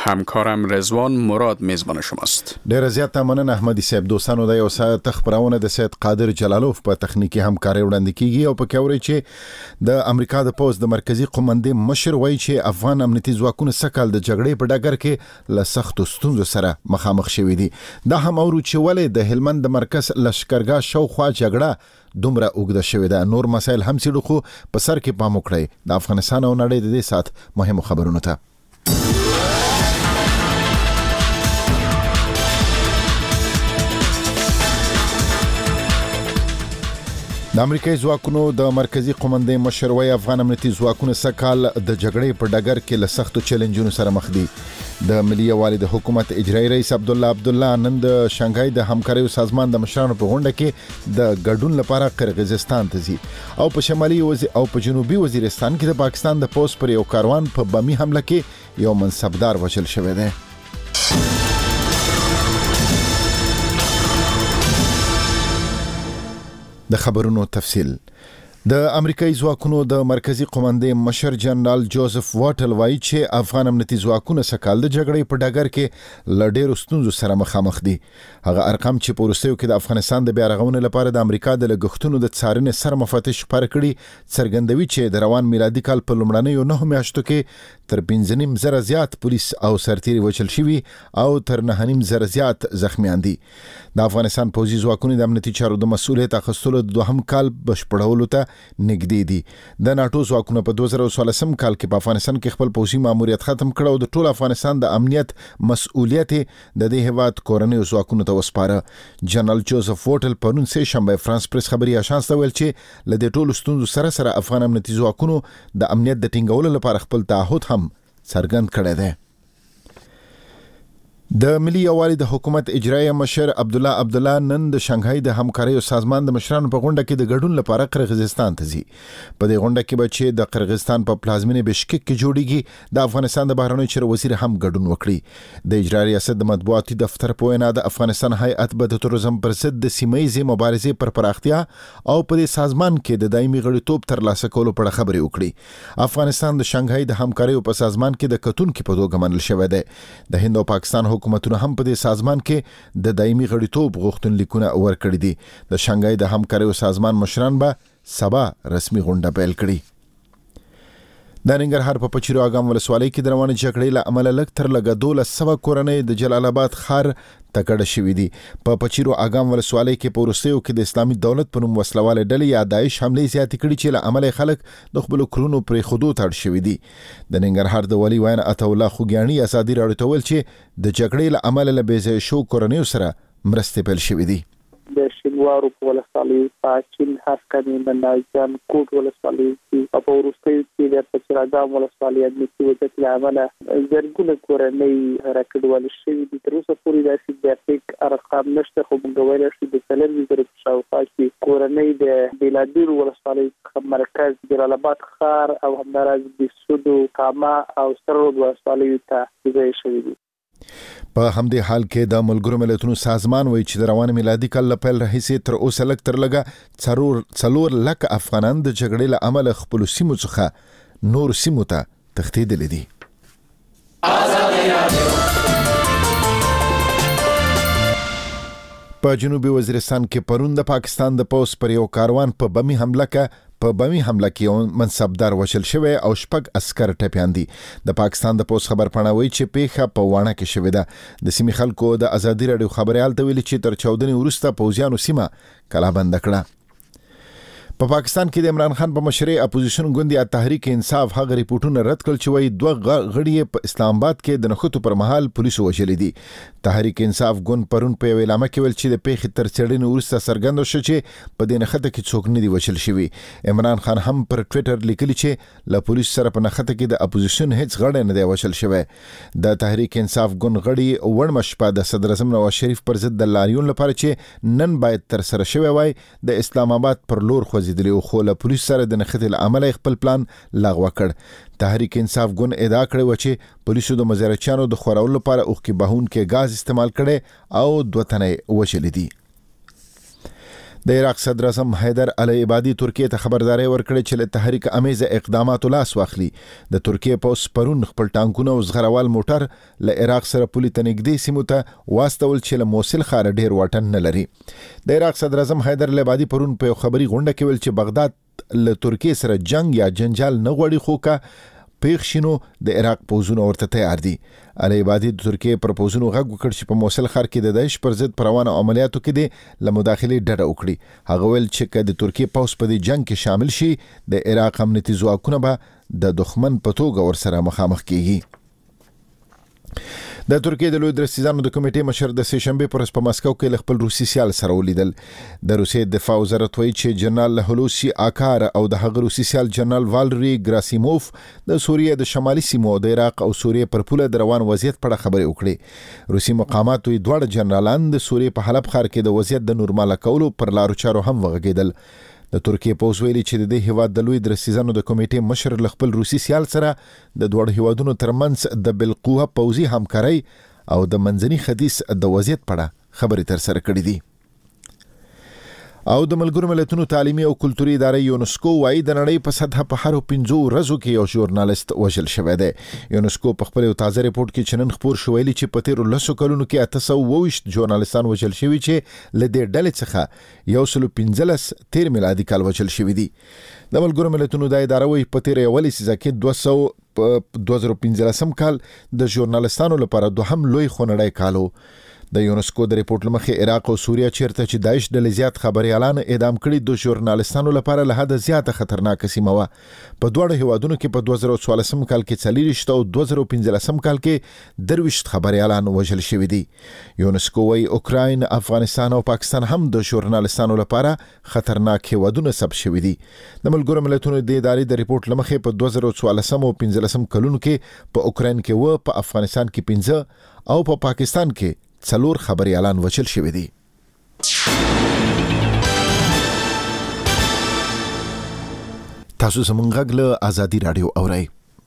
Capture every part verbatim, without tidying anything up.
همکارم رضوان مراد میزبان شماست. ډیر زیات مننه احمدی صاحب. دوستانو د یو ساعت خبرونه د سید قادر جلالوف په تخنیکی همکاري وړاندې کیږي او په کوري چې د امریکا د پوز د مرکزی قومندان مشر وایي چې افغان امنیتي ځواکونه سکهال د جګړې په ډګر کې له سختو ستونزو سره مخامخ شوي دي. دا هم اورو چې ولې د هلمند د مرکز لشکرګاه شاوخوا جګړه دومره اوږده شوې ده. نور مسایل هم څېړو خو په سر کې پام وکړئ د افغانستان او نړۍ د دې ساعت مهمو خبرونو ته. د امریکایي ځواکونو د مرکزی قومندان مشر وایي افغان امنیتي ځواکونه سکهال د جګړې په ډګر کې له سختو چیلنجونو سره مخ دي. د ملي یووالي د حکومت اجرایي رئیس عبدالله عبدالله نن د شانګهای د همکاریو سازمان د مشرانو په غونډه کې د ګډون لپاره قرغیزستان ته ځي او په شمالي وزي او په جنوبي وزیرستان کې د پاکستان د پوس پر یو کاروان په بمي حمله کې یو منصبدار وژل شوی دی. د خبرونو تفصیل. د امریکایي ځواکونو د مرکزی قومندان مشر جنرال جوزف واټل وایي چې افغان امنیتي ځواکونه سکهال د جګړې په ډګر کې له ډېرو ستونزو سره مخامخ دي. هغه ارقام چې په وروستیو کې د افغانستان د بیا رغونې لپاره د امریکا د لګښتونو د څارنې سر مفتش خپاره کړي څرګندوي چې د روان میلادي کال په لومړنیو نهو میاشتو کې تر پنځه نیم زره زیات پولیس او سرتیري وژل شوي او تر نهه نیم زره زیات زخمیان دي. د افغانستان پوځي ځواکونو د امنیتي چارو د مسؤلیت اخیستلو د دوهم کال بشپړولو ته نږدې دي. د ناتو ځواکونو په دوه زره څوارلسم کال کې په افغانستان کې خپل پوځي ماموریت ختم کړ او د ټول افغانستان د امنیت مسؤلیت د دې هیواد کورنیو ځواکونو ته وسپاره. جنرال جوزف واټل پرون سه شنبه فرانس پریس خبري اژانس ته ویل چې له دې ټولو ستونزو سره سره افغان امنیتي ځواکونو د امنیت د ټینګولو لپاره خپل تعهد هم څرګند کړی دی. د ملي یووالي د حکومت اجرایي مشر عبدالله عبدالله نن د شانګهای د همکاریو سازمان د مشرانو په غونډه کې د ګډون لپاره قرغیزستان ته ځي. په دې غونډه کې به چې د قرغیزستان په پلازمینه بشکک کې جوړیږي د افغانستان د بهرنیو چارو وزیر هم ګډون وکړي. د اجرایي ریاست د مطبوعاتي دفتر په وینا د افغانستان هیئت به د تروریزم پر ضد د سیمه‌ییزې مبارزې پر پراختیا او په دې سازمان کې د دایمي غړیتوب ترلاسه کولو په اړه خبرې وکړي. افغانستان د شانګهای د همکاریو په سازمان کې د کتونکو په توګه منل شوی دی. د هند او پاکستان حکومتونو هم په دې سازمان کې د دایمي غړیتوب غوښتنلیکونه ورکړي دي. د شانګهای د همکاریو سازمان مشران به سبا رسمي غونډه پیل کړي. د ننګرهار په پچیرو اګام ولسوالۍ کې د روانې جګړې له امله لږ تر لږه دولس سوه کورنۍ د جلال آباد ښار ته کډه شوي دي. په پچیرو اګام ولسوالۍ کې په وروستیو کې د اسلامي دولت په نوم وسلوالې ډلې یا داعش حملې زیاتې کړي چې له امله خلک د خپلو کورونو پرېښودو ته اړ شوي دي. د ننګرهار د والي ویاند عطاالله خوږیاڼي ازادي راډیو ته ویل چې د جګړې له امله له بې ځایه شوو کورنیو سره مرستې پیل شوي دي. د شینوارو په ولسوالۍ پاچین هسکني د ناجان کوټ ولسوالۍ کې په وروستیو کې د پچیراګام ولسوالۍ امنیتي وضعیت له امله زرګونه کورنۍ راکډول شوي دي. تر اوسه پورې داسې دقیق ارقام نشته خو موږ ویلی شو د څلور زره په شاوخوا کې کورنۍ د بېلابېلو ولسوالۍ څخه مرکز جلال آباد ښار او همداراز د سودو کاما او سرود ولسوالیو ته ځای شوي دي. په همدې حال کې د ملګرو ملتونو سازمان وایي چې د روان میلادي کال له پیل راهیسې تر اوسه لږ تر لږه څلور څلور لکه افغانان د جګړې له امله خپلو سیمو څخه نور سیمو ته تښتېدلي دي. په جنوبي وزیرستان کې پرون د پاکستان د پوس پر یو کاروان په بمي حمله کې په بمي حمله کې منصبدار وژل شوی او شپږ عسكر ټپیان دي. د پاکستان د پوس خبر پاڼه وایي چې پیښه په واڼه کې شوې ده. د سیمې خلکو د ازادي راډیو خبريال ته ویلي چې تر چاودنې وروسته پوځیانو سیمه کلابند کړه. په پا پاکستان کې د عمران خان په مشرۍ اپوزیشن ګوند تحریک انصاف هغه ریپورتونه رد کړل چې وایي دوه غړي په اسلام آباد کې د نښتو پر مهال پولیسو وژلي دي. تحریک انصاف ګوند پرون په اعلامیه کې ویل چې د پیښې تر څېړنې وروسته څرګنده شو چې په دې نښته کې څوک نه دي وژل شوي. عمران خان هم پر ټویټر لیکلي چې له پولیسو سره په نښته کې د اپوزیشن هیڅ غړی نه دی وژل شوی. د تحریک انصاف ګوند غړي وړمه شپه د صدر اعظم نواز شریف پر ضد د لاریون لپاره چې نن باید تر سره شوی وای د اسلام آباد پر لور خوځېدلي او خو له پولیسو سره د نښتې له امله خپل پلان لغوه کړ. تحریک انصاف ګوند ادعا کړې و چې پولیسو د مزارچیانو د خورولو لپاره اوښکې بهونکي غاز استعمال کړي او دوه تنه وژلي دي. د عراق صدر اعظم حیدر علي عبادي ترکیه ته خبرداري ورکړې چې له تحریک امیزه اقداماتو لاس واخلي. د ترکیه پوس پرون خپل ټانکونه او زغروال موټر له عراق سره پولي ته نږدې سیمو ته واستول چې له موصل ښار ډیر واټن نه لري. د عراق صدر اعظم حیدر علي عبادي پرون په خبري غونډه کې ویل چې بغداد له ترکیه سره جنگ یا جنجال نه غواړي، خو که پیښ شینو د عراق پوځونه ورته تیار دي. علي عبادي د ترکیه پر پوځونو غږ وکړ چې په موصل ښار کې د داعش پر ضد روانو عملیاتو کې د له مداخلې ډډه وکړي. هغه ویل چې که د ترکیه پوځ په دې جنگ کې شامل شي، د عراق امنیتي ځواکونه به د دښمن په توګه ورسره مخامخ کیږي. د ترکیه د لوی درستیزانو د کمیټې مشر د سه شنبه پر په مسکو کې خپل روسي سیال سره ولیدل. د روسي دفاع وزارت وایي چې جنرال هلوسی آکار او د هغه روسي سیال جنرال والری ګراسیموف د سوریه د شمالي سیمو د عراق او سوریه پر پوله د روان وضعیت په اړه خبرې وکړې. روسي مقامات وایي دواړه جنرالان د سوریه په حلب ښار کې د وضعیت د نورماله کولو پر لارو چارو هم وغږیدل. د ترکیه پوځ ویلي چې د دې هیواد د لوی درستیزانو د کمیټې مشر له خپل روسي سیال سره د دوه هیوادونو ترمنځ د بالقوه پوځي همکاري او د منځني ختیځ د وضعیت په اړه خبرې تر سره کړې دي. او د ملګرو ملتونو تعلیمي او کلتوري ادارې یونسکو وايي د نړۍ په سطح په هر پنځو ورځو کې یو ژورنالیست وژل شوی دی. یونسکو په خپل تازه ریپورت کې چنن خبر شویلی چې په تیرو لسو کلونو کې اته سوه اووه ویشت ژورنالیستان وژل شوي چې له دې ډلې څخه یو سل پنځلس تیر میلادي کال وژل شوي دي. د ملګرو ملتونو د ادارې وايي په تیر یو لسیزه کې دوه سوه په دوه زره پنځلسم کال د ژورنالیستانو لپاره دوهم لوی خونړی کالو. د یونسکو د ریپورت لمخې عراق او سوریه چیرته چې داعش ډلې زیات خبريالان اعدام کړي د ژورنالیستانو لپاره له حد زیاته خطرناک سیمه وه. په دواړو هیوادونو کې په دوه زره څوارلسم کال کې څلوېښت او دوه زره پنځلسم کال کې درویشت خبريالان وژل شوي دي. یونسکو وايي اوکراین، افغانستان او پاکستان هم د ژورنالیستانو لپاره خطرناک هیوادونه ثبت شوي دي. د ملګرو ملتونو د ادارې د ریپورت لمخې په دوه زره څوارلسم او پنځلسم کلونو کې په اوکراین کې و، په افغانستان کې پنځه او په پاکستان کې څلور خبريالان وژل شوي دي. تاسو زموږ غږ له آزادي رادیو اورئ.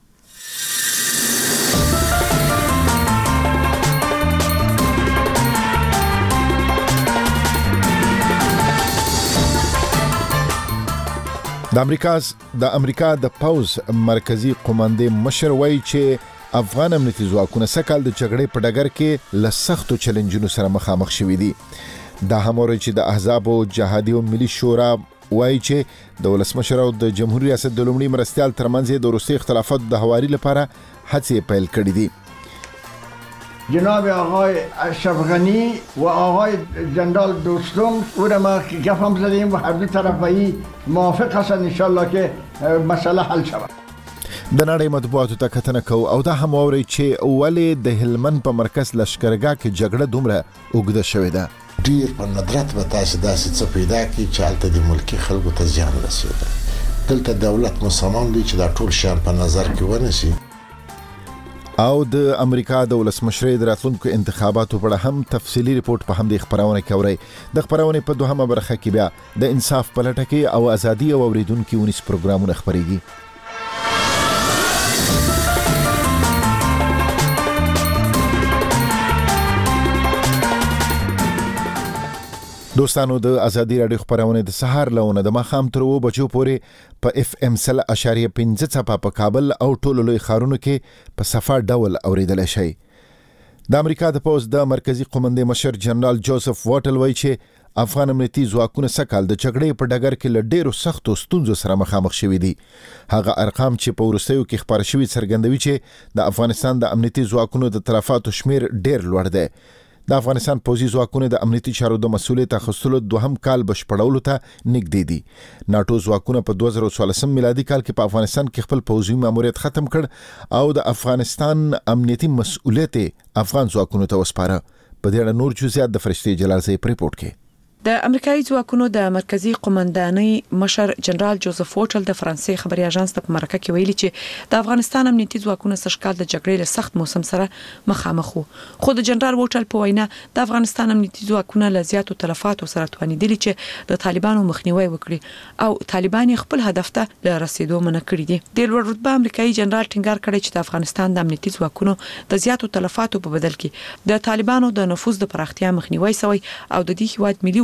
د امریکا د امریکا د پوز مرکزی قوماندې مشر وایي چې افغان امنیتي ځواکونه سکهال د جګړې په ډګر کې له سختو چیلنجونو سره مخامخ شوي دي. دا هم ورته چې د احزاب او جهادي او ملي شورا وایي چې د ولسمشر او د جمهوریت ریاست د لومړي مرستیال ترمنځ د وروستي اختلافات د هواري لپاره هڅې پیل کړې دي. جناب آقای اشرف غنی و آقای جنرال دوستم او را ما گفتم زدیم و هر دو طرف به این موافق هستند انشالله که مسئله حل شود. د نړۍ مطبوعاتو ته کتنه کوو او دا هم اوري چې ولې د هلمند په مرکز لشکرګاه کې جګړه دومره اوږده شوې ده. ډیر په ندرت به تاسو داسې څه پیدا کړئ چې هلته د ملکي خلکو ته زیان رسېده. دلته دولت مسلمان دی چې دا ټول شیان په نظر کې ونیسي. او د امریکا د ولسمشرۍ د راتلونکو انتخاباتو په اړه هم تفصیلي ریپورت په همدې خبرونه کې اورئ. د خبرونې په دوهمه برخه کې بیا د انصاف په لټه کې او ازادي او اوریدونکو ونیس پروګرامونه خبرېږي. دوستانو د ازادي رادیو خبرونه د سهار لونه د ماخام تر و بجو پورې په اف ام سل اشاریه پنځه څپه په کابل او ټولو لوی ښارونو کې په صفه ډول اوریدل شي. د امریکا د پوز د مرکزی قومندې مشر جنرال جوزف واټل وایي چې افغان امنیتي ځواکونه سکهال د جګړې په ډګر کې له ډېرو سختو ستونزو سره مخامخ شوي دي. هغه ارقام چې په وروستیو کې خبر شوي څرګندوي چې د افغانستان د امنیتي ځواکونو د تلفاتو شمیر ډېر لوړ دی. د افغانستان پوځي ځواکونه د امنیتي چارو د مسؤلیت اخیستلو دوهم کال بشپړولو ته نږدې دي. ناتو ځواکونه په دوه زره څوارلسم میلادي کال کې په افغانستان کې خپل پوځي ماموریت ختم کړ او د افغانستان امنیتي مسؤلیت افغان ځواکونو ته وسپاره. په دې اړه نور جزئیات د فرشتي جلال زئی په ریپورت کې. د امریکایي ځواکونو د مرکزی قومندانۍ مشر جنرال جوزف ووټل د فرانسې خبري اژانس ته په مرکه کې ویلي چې د افغانستان امنیتي ځواکونه سشکال د جګړې له سخت موسم سره مخامخ وو. خو د جنرال ووټل په وینا د افغانستان امنیتي ځواکونه له زیاتو تلفاتو سره توانیدلي چې د طالبانو مخنیوي وکړي او طالبان خپل هدف ته له رسیدو منع کړي دي. د لوړ رتبه امریکایي جنرال ټینګار کړی چې د افغانستان د امنیتي ځواکونو د زیاتو تلفاتو په بدل کې د طالبانو د نفوذ د پراختیا مخنیوي سوی او د دې هیواد ملي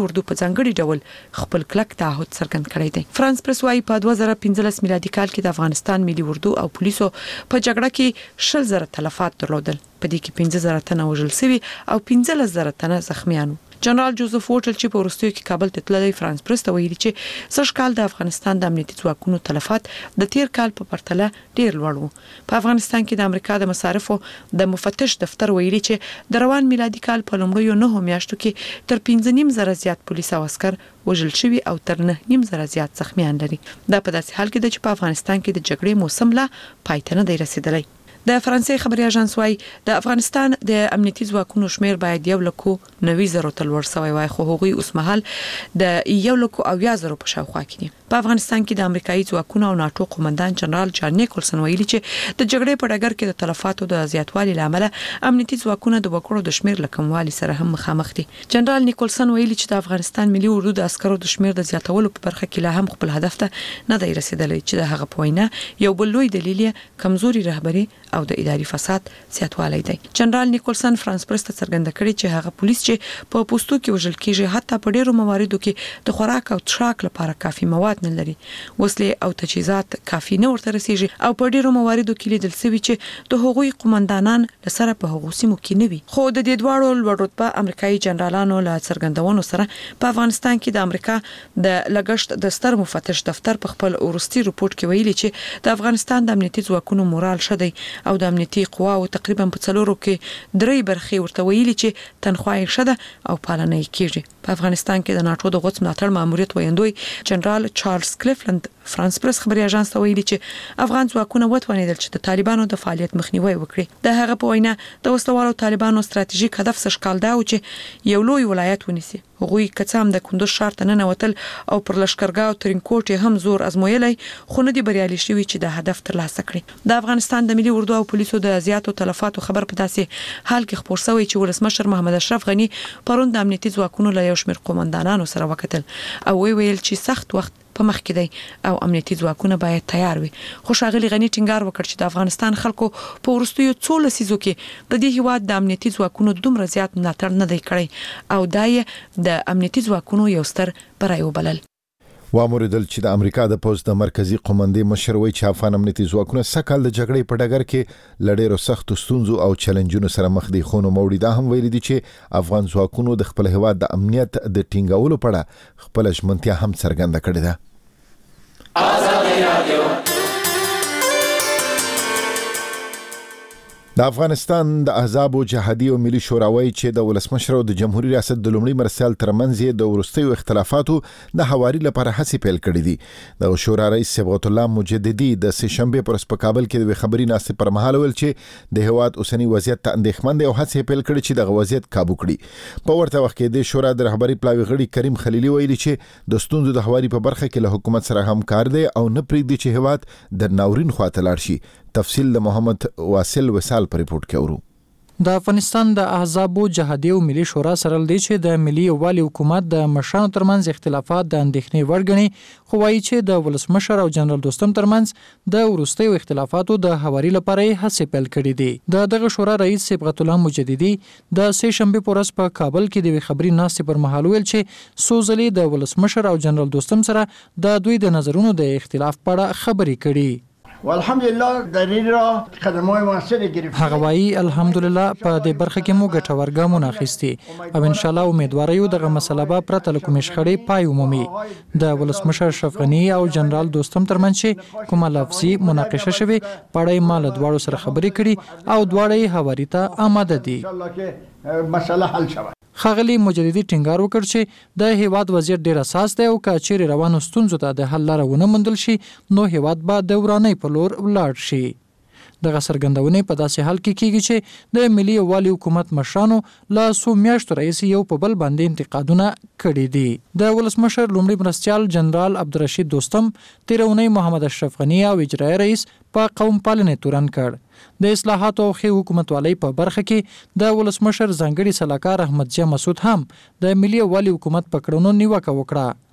اردو په ځانګړي ډول خپل کلک تعهد څرګند کړی دی. فرانس پریس وايي په دوه زره پنځلس میلادي کال کې د افغانستان ملي اردو او پولیسو په جګړه کې شل زره تلفات درلودل. په دې کې پنځه زره تنه وژل شوي او پنځلس زره تنه زخمیان. جنرال جوزف ووټل چې په وروستیو کې کابل ته تللی فرانس پریس ته ویلي چې سږ کال د افغانستان د امنیتي ځواکونو تلفات د تیر کال په پرتله ډیر لوړ وو. په افغانستان کې د امریکا د مصارفو د مفتش دفتر ویلي چې د روان میلادي کال په لومړیو نهو میاشتو کې تر پنځه نیم زره زیات پولیس او عسكر وژل شوي او تر نه نیم زره زیات زخمیان لري. دا په داسې حال کې ده چې په افغانستان کې د جګړې موسم لا پای ته نه دی رسیدلی. د فرانسې خبري اژانس وايي د افغانستان د امنیتي ځواکونو شمیر باید یو لکو نوي زره تل ور سوی وای خو هغوی اوس مهال د یو لکو او یا زره په شاوخوا کې دي. په افغانستان کې د امریکایي ځواکونو او ناتو قومندان جنرال جان نیکولسن ویلي چې د جګړې په ډګر کې د تلفاتو د زیاتوالي لامل امنیتي ځواکونه د وکړو د شمیر لکموالي سره هم مخامخ دي. جنرال نیکولسن ویلي چې د افغانستان ملي اردو د عسکرو د شمیر د زیاتولو په برخه کې لا هم خپل هدف ته نه دی رسیدلی چې د هغه په وینا یو بل لوی دلیل کمزوري رهبری او د اداري فساد زیاتوالی دی. جنرال نیکولسن فرانس پریس ته څرګنده کړې چې هغه پولیس چې په پوسټو کې وژل کیږي حتی په ډیرو مواردو کې د خوراک او څښاک لپاره کافي مواد نه لري. وسلې او تجهیزات کافي نه ورته رسیږي او په ډیرو مواردو کې لیدل شوی چې د هغوی قومندانان لسره په هغو سیمو کې نه وي. خو د دې دواړو لوړ رتبه امریکایي جنرالانو له څرګندونو سره په افغانستان کې د امریکا د لګښت د ستر مفتش دفتر په خپل ورستي رپورت کې ویلي چې د افغانستان د امنیتي ځواکونو مورال شدی او د امنیتي قواو تقریبا په څلورو کې درې برخې ورته ویلي چې تنخواه یې شده او پالنه یې کیږي. په افغانستان کې د ناتو د غوڅ ملاتړ ماموریت ویندوی جنرال چارلز کلیفلند فرانس پریس خبري اژانس ته ویلي چې افغان ځواکونه وتوانیدل چې د طالبانو د فعالیت مخنیوي وکړي. د هغه په وینا د وسلوالو طالبانو ستراتیژیک هدف څه کال دا و چې یو لوی ولایت ونیسي. هغوی کڅام د کندوز ښار ته ننوتل او پر لشکرګاو ترینکوټ هم زور ازمویلی خو نه دي بریالي شوي چې د هدف ترلاسه کړي. د افغانستان د ملي اردو او پولیسو د زیاتو تلفاتو خبر په داسې حال کې خبر شوی چې ولسمشر محمد اشرف غنی پرون د امنیتي ځواکونو له یو شمېر قومندانانو سره وکتل او وی ویل چې سخت وخت په مخ کې دی او امنیتي ځواکونه باید تیار وي. خو ښاغلي غني ټینګار وکړ چې د افغانستان خلکو په وروستیو څو لسیزو کې د دې هیواد د امنیتي ځواکونو دومره زیات ملاتړ نه دی کړی او دا یې د امنیتي ځواکونو یو ستر بری وبلل. واموریدل چې د امریکا د پوز د مرکزی قومندې مشر وی چې افغان امنیتي ځواکونه سکهال د جګړې په ډګر کې لړېرو سخت ستونزو او چیلنجونو سره مخ دي. خو نو موړي دا هم ویلي دي چې افغان ځواکونو د خپل هیواد د امنیت د ټینګولو په اړه خپل ژمنتیا هم څرګنده کړې ده. د افغانستان د احزاب جهادي او ملي شوراوي چې د ولسمشر او د جمهوریت ریاست د لومړي مرسل ترمنځ د ورستیو اختلافاتو د حواري لپاره هڅې پیل کړې دي. د شورا رئیس صبغت الله مجددي د سه شنبه پر کابل کې د خبري ناسې پر مهال ول چې د هواد اوسنی وضعیت ته اندېښمن دي او هڅې پیل کړې چې د وضعیت काबू کړي. په ورته وخت کې د شورا د رهبری پلاوی غړي کریم خلیلی ویلي چې د ستونزو د حواري په برخه کې له حکومت سره همکار دي او نه پریږدي چې هواد د ناورین خواته لاړ شي. تفصیل د محمد واصل وصال پر ریپورت کې ورو. د افغانستان د احزاب جهادي او ملي شورا سره لدی چې د ملي یووالي حکومت د مشرانو ترمنځ اختلافات د اندېښنې وړ ګڼي خو وايي چې د ولسمشر او جنرال دوستم ترمنځ د وروستیو اختلافاتو د حواري لپاره هڅې پیل کړې دي. د دغه شورا رئیس صبغت الله مجددي د سه شنبه په ورځ په کابل کې د خبري ناسې پر مهال ویل چې سوزلي د ولسمشر او جنرال دوستم سره د دوی د نظرونو د اختلاف په اړه خبرې کړي. والحمدلله در این راه قدم‌های موثری گرفتیم. هغه وایي الحمدلله په دې برخه کې مو ګټور ګامونه اخیستي او ان شاء الله امیدوار یو دغه مسله به پرته له کومې شخړې پای ومومي. د ولسمشر اشرف غني او جنرال دوستم ترمنځ چې کومه لفظي مناقشه شوه پړای مال دواړو سره خبرې کړي او دواړه حواري ته آماده دي. ان شاء الله کې مسله حل شوه. خاغلی مجددي ټینګار وکړ چې د هیواد وضعیت ډیر اساس دی او کچېر روانو ستونزو ته د حل لاره ونه موندل شي نو هیواد به د ورانۍ په لور ولاړ شي. دغه څرګندونې په داسې حال کې کیږي چې د ملي یووالي حکومت مشرانو لا سو میاشتو رئیس یو په بل باندې انتقادونه کړي دي. د ولسمشر لومړي مرستیال جنرال عبدالرشید دوستم تیرونی محمد اشرف غنی او اجرایي رئیس په قوم پالنې تورن کړ. د اصلاحاتو او خې حکومتوالۍ په برخه کې د ولسمشر ځانګړي سلاکار احمد جان مسعود هم د ملي یووالي حکومت په کړنو نیوکه وکړه.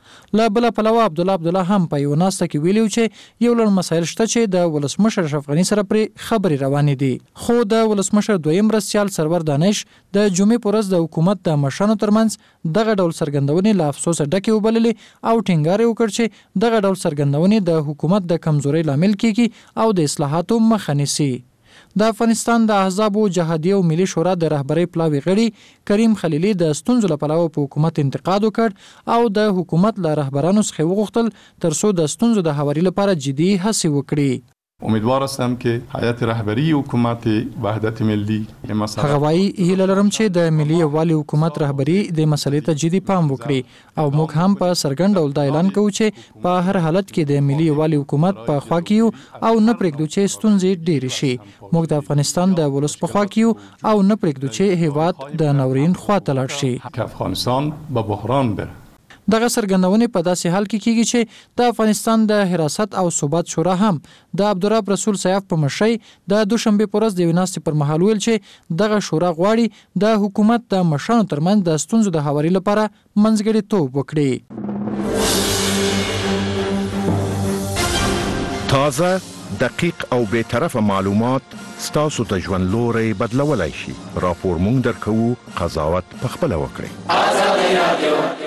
لا بل پلوه عبد الله عبد الله هم په یو ناسته کې ویلو چې یو لړ مسایل شته چې د ولسمشر اشرف غنی سره پر خبري روانې دي. خو د ولسمشر دویم مرستيال سرور دانش د جمعې پورز د حکومت د مشرانو ترمنځ دغه ډول څرګندونې له افسوس ډکې وبللې او ټینګار وکړ چې دغه ډول څرګندونې د حکومت د کمزوري لامل کیږي او د اصلاحاتو مخه نیسي. د افغانستان د احزاب او جهادي او ملي شورا د رهبری پلاوی غړي کریم خلیلی د ستونزو لپاره په حکومت انتقاد وکړ او د حکومت له رهبرانو څخه وغوښتل ترڅو د ستونزو د هواري لپاره جدي هڅې وکړي. امیدوار هستم که هیئت رهبری حکومت وحدت ملی هغه وايي هیله لرم چې د ملي یووالي حکومت رهبری د مسلې ته جدي پام وکړي او موږ هم په څرګند ډول دا اعلان کوو چې په هر حالت کې د ملي یووالي حکومت په خوا کې او نه پرېږدو چې ستونزې ډېرې شي. موږ د افغانستان د ولس په خوا کې او نه پرېږدو چې هیواد د ناورین خوا ته لاړ شي. افغانستان به بحران بره. دغه څرګندونې په داسې حال کې کیږي چې د افغانستان د حراست او ثبات شورا هم د عبدالرب رسول سیاف په مشرۍ د دوشنبه پورز د ویناستې پر مهال ویل چې دغه شورا غواړي د حکومت د مشرانو ترمنځ د ستونزو د هواري لپاره منځګړیتوب وکړي. تازه دقیق او بے طرفه معلومات ستاسو ته ژوند لوري بدلولای شي. راپور مونږ درکوو، قضاوت پخپله وکړئ.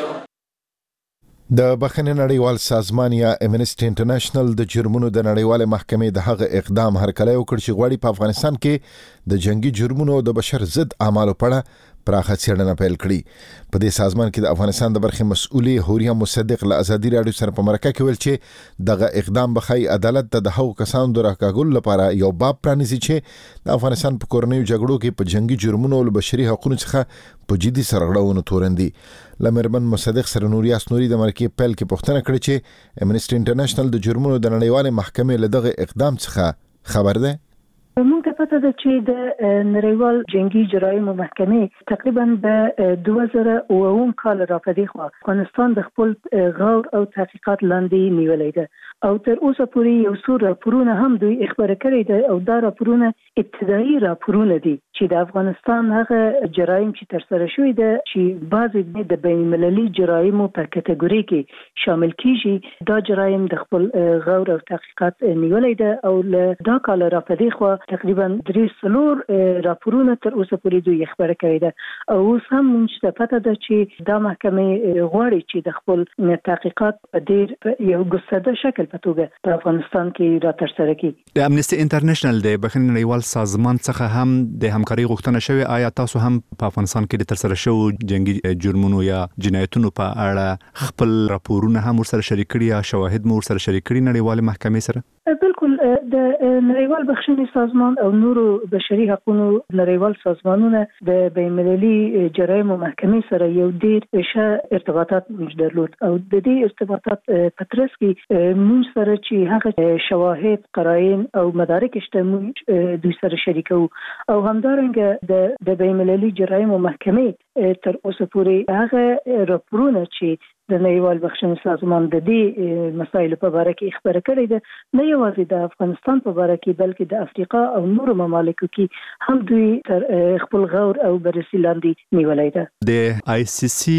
د بخښنې نړیوال سازمان یا امنسټي انټرنیشنل د جرمونو د نړیوال محکمې د هغه اقدام هرکلی وکړ چې غواړي په افغانستان کې د جنگي جرمونو د بشر ضد اعمالو په اړه پراخه څېړنه پیل کړي. په دې سازمان کې د افغانستان د برخې مسؤلي هوریا مصدق له ازادي راډیو سره په مرکه کې ویل چې دغه اقدام بخای عدالت ته د هغو کسانو د راکاګلو لپاره یو باب پرانیزي چې د افغانستان په کورنیو جګړو کې په جنگي جرمونو او بشري حقوقو څخه په جدي سرغړونو تورندي. لمرمن مصدق سره نوریاس نوري د مرکه پیل کې پوښتنه کړې چې امنسټي انټرنیشنل د جرمونو د نړیوال محکمې له دغه اقدام څخه خبر ده. موږ ته پته ده چې د نړیوال جنگي جرایمو محکمې تقریبا د دوه زره اووه کال راپدې خو افغانستان د خپل غور او تحقیقات لاندې نیولې ده او تر اوسه پورې یو څو راپورونه هم دوی اخبار کړي دي او دا راپورونه ابتدایي راپورونه دي چې د افغانستان هغه جرایم چې تر سره شوی دي چې بعضې د بین المللي جرایمو په کټګوري کې شامل کیږي. دا جرایم د خپل غور او تحقیقات نیولې ده او له دا کال راپدې خو تقریبا درې څلور راپورونه تر اوسه پورې دوی خبره کړې ده او اوس هم موږ ته پته ده چې دا محکمې غواړي چې د خپل تحقیقات په ډېر یو ګسترده شکل په توګه په افغانستان کې را ترسره کړي. د امنسټي انټرنیشنل د بخښنې نړیوال سازمان څخه هم د همکاري غوښتنه شوې. آیا تاسو هم په افغانستان کې د ترسره شوو جنگي جرمونو یا جنایتونو په اړه خپل راپورونه هم ورسره شریک کړي یا شواهد مو ورسره شریک کړي نړیوال محکمې سره؟ بالکل د نړیوال بخښنې سازمان او نورو بشري حقوقو نړیوال سازمانونه د بین المللي جرایمو محکمې سره یو ډېر ښه ارتباطات موږ درلود او د دې ارتباطات په ترڅ کې موږ سره چې هغه شواهد قرائن او مدارک شته موږ دوی سره شریکو او همدارنګه د د بین المللي جرایمو محکمې تر اوسه پورې هغه راپورونه چې د نړیوال بخښنې سازمان د دې مسایلو په اړه کې خبره کړې ده نه یوازې د افغانستان په اړه کې بلکې د افریقا او نورو ممالکو کې هم دوی تر خپل غور او بررسي لاندې نیولې ده. د آی سی سی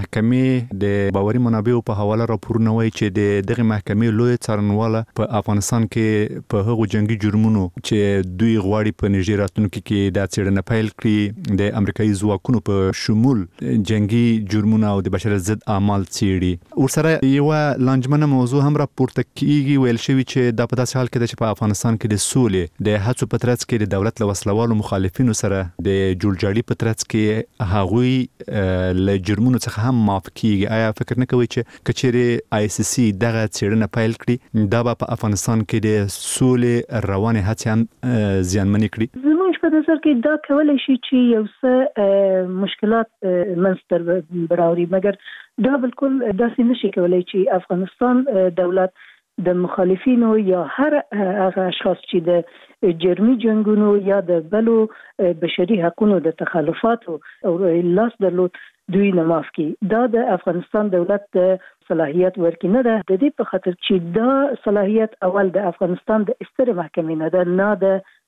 محکمې د باوري منابعو په حواله راپورونه وایي چې د دغه محکمې لوی څارنواله په افغانستان کې په هغو جنگي جرمونو چې دوی غواړي په نږدې راتلونکي کې د څېړنې پیل کړي د امریکایي ځواکونو په شمول جنگي جرمونه او د بشر ضد اعمال څېړي. ورسره یو لانجمنه موضوع هم راپورته کیږي. ویل شوی چې دا په داسې حال کې ده چې په افغانستان کې د سولې د هڅو په ترڅ کې د دولت له وسلوالو مخالفینو سره د جوړجاړي په ترڅ کې هغوی له جرمونو څخه هم معاف کیږي. آیا فکر نه کوئ چې کچېرې آی سی سی دغه څېړنه پیل کړي دا به په افغانستان کې د سولې روانې هڅې هم زیانمنې کړي؟ زموږ په نظر کې دا کولای شي چې یو څه مشکلات منځته راوړي مګر دا بالکل داسې نشي کولای چې افغانستان دولت د مخالفینو یا هر هغه اشخاص چې د جرمي جنگونو یا د بلو بشري حقوقو د تخلفاتو او لاس درلود دوی نه معاف کی. دا د افغانستان دولت د صلاحیت ورکې نه ده د دې په خاطر چې دا صلاحیت اول د افغانستان د استر محکمې نه ده نه د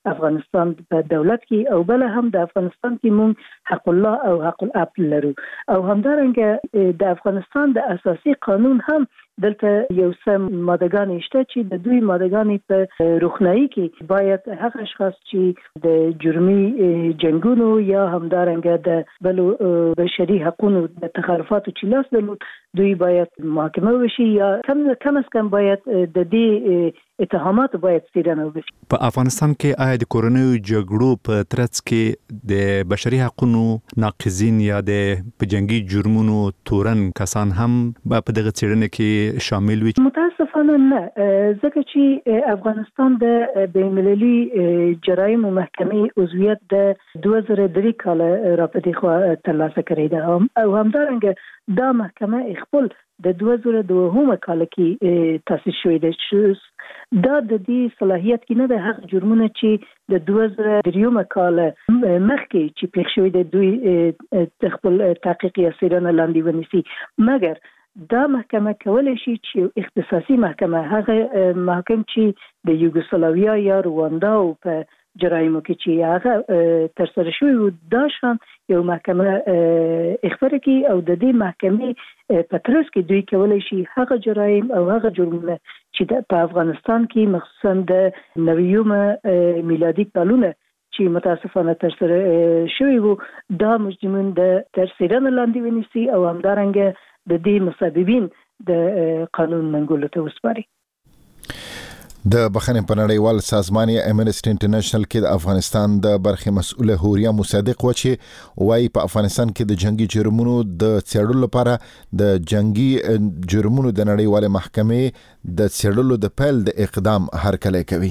افغانستان په دولت کې او بل هم د افغانستان کې مونږ حق الله او حق الاب لرو او همدارنګه د افغانستان د اساسي قانون هم دلته یو سم مادهګان شته چې د دوی مادهګان په روښنايي کې باید هغه اشخاص چې د جرمي جنگونو یا همدارنګه د بل بشري حقوقو د تخلفاتو چې لاس درلود دوی باید محاکمه وشي یا کم کم از کم باید د دې اتهامات باید څېړنه وشي. په افغانستان کې آیا د کورنیو جګړو په ترڅ کې د بشري حقوقو ناقضین یا د په جنگي جرمونو تورن کسان هم په دغه څېړنه کې شامل وي؟ متاسفانه نه، ځکه چې افغانستان د بین‌المللي جرایم محکمې عضویت د دوه زره درې کال راپدې خو ترلاسه کړی ده او همدارنګه دا محکمه خپل د دوه زره دوه کال کې تاسیس شوې ده. دا د دې صلاحیت کې نه ده هغه جرمونه چې د دوه زره درې کال مخکې چې پیښ شوی د دوی خپل تحقیق یا څېړنه لاندې ونیسي، مګر دا محکمه کولای شي چې اختصاصي محکمه هغه محکم چې د یوګوسلاویا یا رواندا او په جرایمو کې چې هغه تر سره شوی و دا شان یو محکمه اخبار کی او د دې محکمې په ترڅ کې دوی کولای شي هغه جرایم او هغه جرمونه چې په افغانستان کې مخصوصا د نویوم میلادي کلونه چې متاسفانه تر سره شوی وو دا مجرمین د تر څېړنې لاندې ونیسي او همدارنګه د دې مسببین د قانون منګولو ته وسپاري. د بخښنې په نړیوال سازمان امنسټي انټرنیشنل کې د افغانستان د برخې مسؤل هوریا مصدق و چې وايي په افغانستان کې د جنگي جرمونو د څېړلو لپاره د جنگي جرمونو د نړیوال محکمې د څېړلو د پیل د اقدام هرکلی کوي.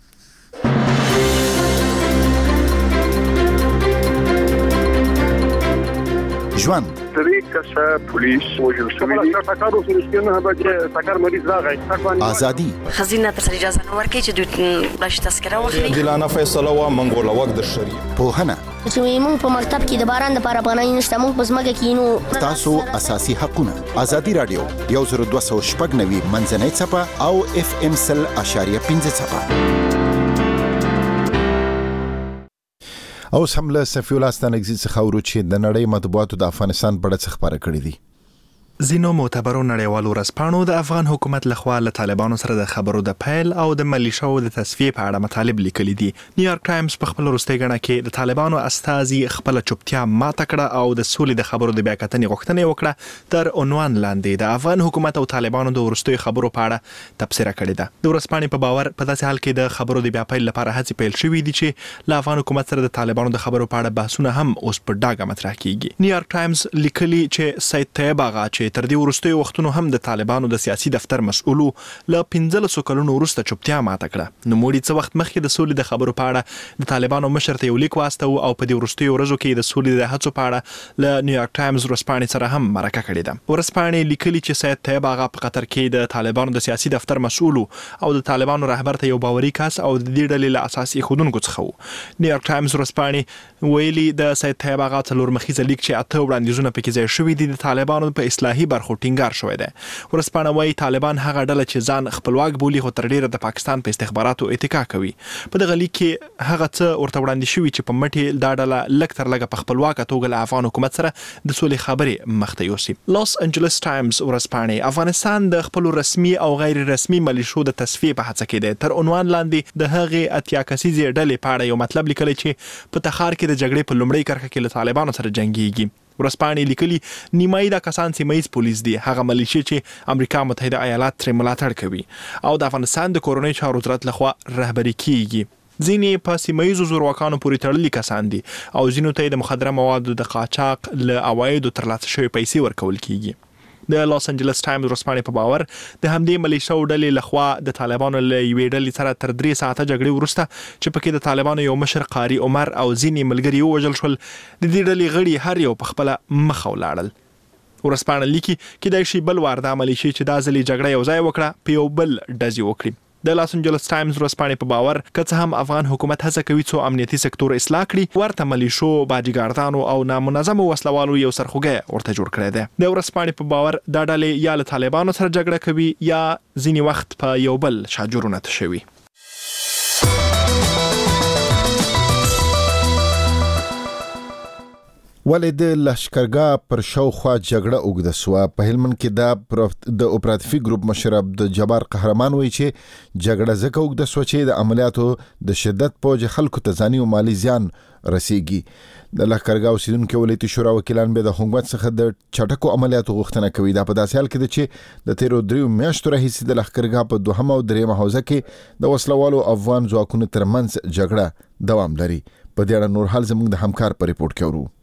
ژوند درې کسه پولیس وژل شوي دي. ټاکر اوس رښتینه به چې ټاکر مریض راغی. ازادي خزینه تر سره اجازه نه ورکړي چې دوی بلش تذکره واخلي. دلانه فیصله وا منګول وخت د شری. پوهنه چې موږ په مکتب کې د باران د لپاره بنای نشته موږ په ځمکه کې نو تاسو اساسي حقوقونه. ازادي رادیو یو زر دوه سوه شپږ نوي منځنۍ صفه او اف ام سل اشاریه پنځه صفه. او سمله سفیو لاستان اگزیز خاورو چې د نړۍ مطبوعاتو د افغانستان په اړه خبره کړې دي. ځینو معتبرو نړیوالو ورځپاڼو د افغان حکومت لخوا له طالبانو سره د خبرو د پیل او د ملیشاو د تصفیې په اړه مطالب لیکلي دي. نیویارک ټایمز په خپل وروستۍ غڼه کې د طالبانو استازي خپل چوپتیا ماته کړه او د سولې د خبرو د بیاکتنې غوښتنه وکړه تر عنوان لاندې د افغان حکومت او طالبانو د وروستۍ خبرو په اړه تبصره کړې ده. د ورځپاڼې په باور په داسې حال کې د خبرو د بیا پیل لپاره هڅې پیل شوې دي چې له افغان حکومت سره د طالبانو د خبرو په اړه بحثونه هم اوس په ډاګه مطرح کیږي. نیویارک ټایمز لیکلي چې سید طیب آغا چې تر دې وروستۍ وختونو هم د طالبانو د سیاسي دفتر مسؤلو له پنځلسو کلونو وروسته چوپتیا ماته کړه. نو موږ څه وخت مخکې د سولې د خبرو په اړه د طالبانو مشر ته یو لیک واستو او په دې وروستیو ورځو کې د سولې د هڅو په اړه له نیویارک ټایمز ورځپاڼې سره هم مرکه کړې ده. ورځپاڼې لیکلي چې سید طیب آغا په قطر کې د طالبانو د سیاسي دفتر مسؤلو او د طالبانو رهبر ته یو باوري کس او د دې ډلې له اساسي خودونکو څخه و. نیویارک ټایمز ورځپاڼې ویلي د سید طیب آغا څلور مخیزه لیک چې اته وړاندیزونه پکې ځای شوي دي د طالبانو په اصلاحي برخو ټینګار شوی دی. ورځپاڼه وايي طالبان هغه ډله چې ځان خپلواک بولي خو تر ډیره د پاکستان په استخباراتو اتکا کوي. په دغه لیک کې هغه څه ورته وړاندې شوي چې په مټې دا ډله لږ تر لږه په خپلواکه توګه له افغان حکومت سره د سولې خبرې مخته یوسي. لاس انجلس ټایمز ورځپاڼې افغانستان د خپل رسمي او غیر رسمي ملیشو د تصفیې په هڅه کې دی. تر عنوان لاندې د هغې اتیا کسیزې ډلې په اړه یو مطلب لیکلی چې په تخار کې د جګړې په لومړۍ کرښه کې له طالبانو سره جنګیږي. ورځپاڼې لیکلي نیمایي دا کسان سیمه‌ییز پولیس دي، هغه ملیشې چې امریکا متحده ایالات ترې ملاتړ کوي او د افغانستان د کورنۍ چارو وزارت لخوا رهبري کیږي. ځینې په سیمه‌ییزو زورواکانو پورې تړلي کسان دي او ځینو ته د مخدره موادو د قاچاق له عوایدو ترلاسه شوي پیسې ورکول کیږي. د لاس انجلس ټایمز ورځپاڼې په باور د همدې ملیشاو ډلې لخوا د طالبانو له یوې ډلې سره تر درې ساعته جګړې وروسته چې پکې د طالبانو یو مشر قاری عمر او ځینې ملګري ووژل شول، د دې ډلې غړي هر یو په خپله مخه ولاړل. ورځپاڼه لیکي کیدای شي بل وار دا ملیشې چې دا ځلې جګړه یو ځای وکړه په یو بل ډزې وکړي. د لاس انجلس ټایمز ورځپاڼې په باور که څه هم افغان حکومت هڅه کوي څو امنیتي سکتور اصلاح کړي، ورته ملیشو، باجګاردانو او نامنظمو وسلوالو یو سرخوږی ورته جوړ کړی دی. د ورځپاڼې په باور دا ډلې یا له طالبانو سره جګړه کوي یا ځینې وخت په یو بل شاجورونه تشوي. ولې د لشکرګاه پر شاوخوا جګړه اوږده سوه. په هلمند کې دا د اپراتیفي ګروپ مشر عبدالجبار قهرمان وایي چې جګړه ځکه اوږده سوه چې د عملیاتو د شدت په وجه خلکو ته ځاني او مالي زیان رسیږي. د لشکرګاه اوسیدونکو ولایتي شورا وکیلان به د حکومت څخه د چټکو عملیاتو غوښتنه کوي. دا په داسې حال کې ده چې د تیرو دریو میاشتو راهیسې د لشکرګاه په دوهمه او درېیمه حوزه کې د وسلوالو افغان ځواکونو ترمنځ جګړه دوام لري. په دې اړه نور حال زموږ د همکار په ریپورت کې ورو.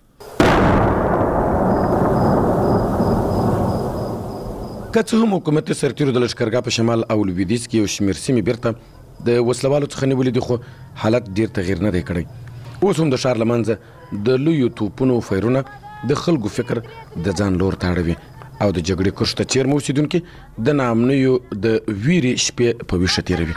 که څه هم حکومت سرتیرو د لشکرګاه په شمال او لویدیځ کې یو شمېر سیمې بیرته د وسلوالو څخه نیولې دي، خو حالت ډېر تغیر نه دی کړی. اوس هم د ښار له منځه د لویو توپونو فیرونه د خلکو فکر د ځان لور ته اړوي او د جګړې کښته چیرمه اوسیدونکي د ناامنیو د ویرې شپې په ویښه تېروي.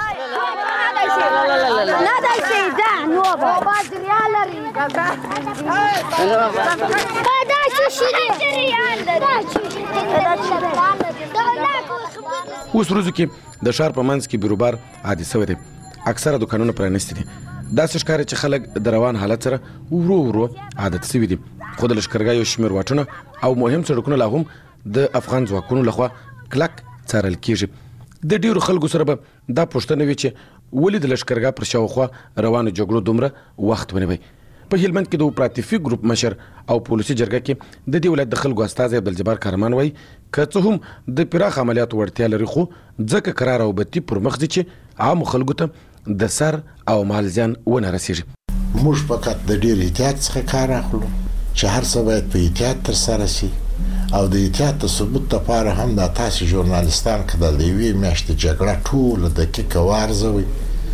اوس ورځو کې د ښار په منځ کې بیروبار عادي سوی دی. اکثره دوکانونه پرانیستي دي. داسې ښکاري چې خلک د روان حالت سره ورو ورو عادت سوي دي. خو د لشکرګاه یو شمېر واټونه او مهم سړکونه لا هم د افغان ځواکونو لخوا کلک څارل کیږي. د ډیرو خلکو سره به دا پوښتنه وي چې ولې د لشکرګاه پر شاوخوا روانو جګړو دومره وخت ونیوي. په هلمند کې د اپراتیفي ګروپ مشر او پولیسي جرګه کې د دې ولایت د خلکو استازی عبدالجبار قهرمان وایي که څه هم د پراخ عملیاتو وړتیا لري، خو ځکه قرار او بتي پر مخ ځي چې عامو خلکو ته د سر او مال زیان ونه رسیږي. موږ فقط د ډیر احتیاط څخه کار اخلو چې هر څه باید په احتیاط ترسره شي او د احتیاط د ثبوت لپاره هم د تاسو ژورنالیستان که د یوې میاشتې جګړه ټوله دقیقه وارزوي،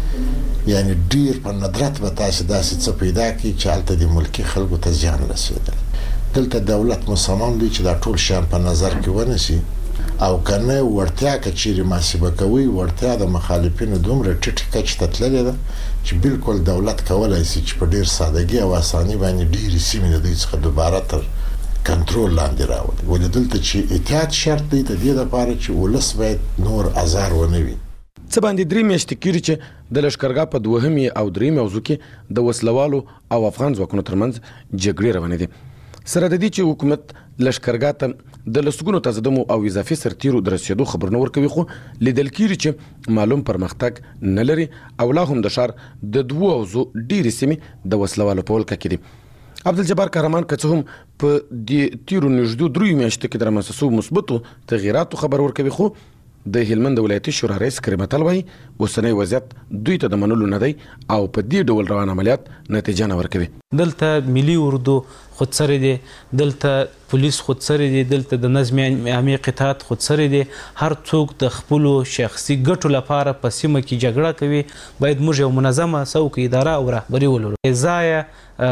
یعنی ډیر په ندرت به تاسو داسې څه پیدا کړئ چې هلته د ملکي خلکو ته زیان رسېدلی. دلته دولت مصمم دی چې دا ټول شیان په نظر کې ونیسي او که نه وړتیا که چیرې محاسبه کوي وړتیا د مخالفینو دومره ټیټې کچې ته تللې ده چې بالکل دولت کولی شي چې په ډیر سادګي او اساني باندې ډېرې سیمې د دوی څخه دوباره تر کنټرول لاندې راولي. ولې دلته چې احتیاط شرط دی د دې لپاره چې ولس باید نور ازار ونه وي. څه باندې درې میاشتې کېږي چې د لشکرګاه په دوهمې او درېیمې حوزو کې د وسلوالو او افغان ځواکونو ترمنځ جګړې روانې دي. سره د دې چې حکومت لشکرګاه ته د لسګونو تصدمو او اضافي سرتیرو د رسېدو خبرونه ورکوي، خو لیدل کېږي چې معلوم پرمختګ نه لري او لا هم د ښار د دوو حوزو ډېرې سیمې د وسلوالو په ولکه کې دي. عبدالجبار قهرمان که څه هم په دې تیرو نږدې دریو میاشتو کې د رامنځته شوو مثبتو تغییراتو خبر ورکوي، خو د هلمند ولایتي شورا رئیس کریم اتل وایي اوسنی وضعیت دوی ته د منلو نه دی او په دې ډول روان عملیات نتیجه نه ورکوي. دلته ملي اردو خودسری دی، دلته پولیس خودسری دی، دلته د نظم عامه قطاعت خودسری دی. هر څوک د خپلو شخصي ګټو لپاره په سیمه کې جګړه کوي. باید موږ یو منظمه سوق اداره او رهبري ولرو. ځای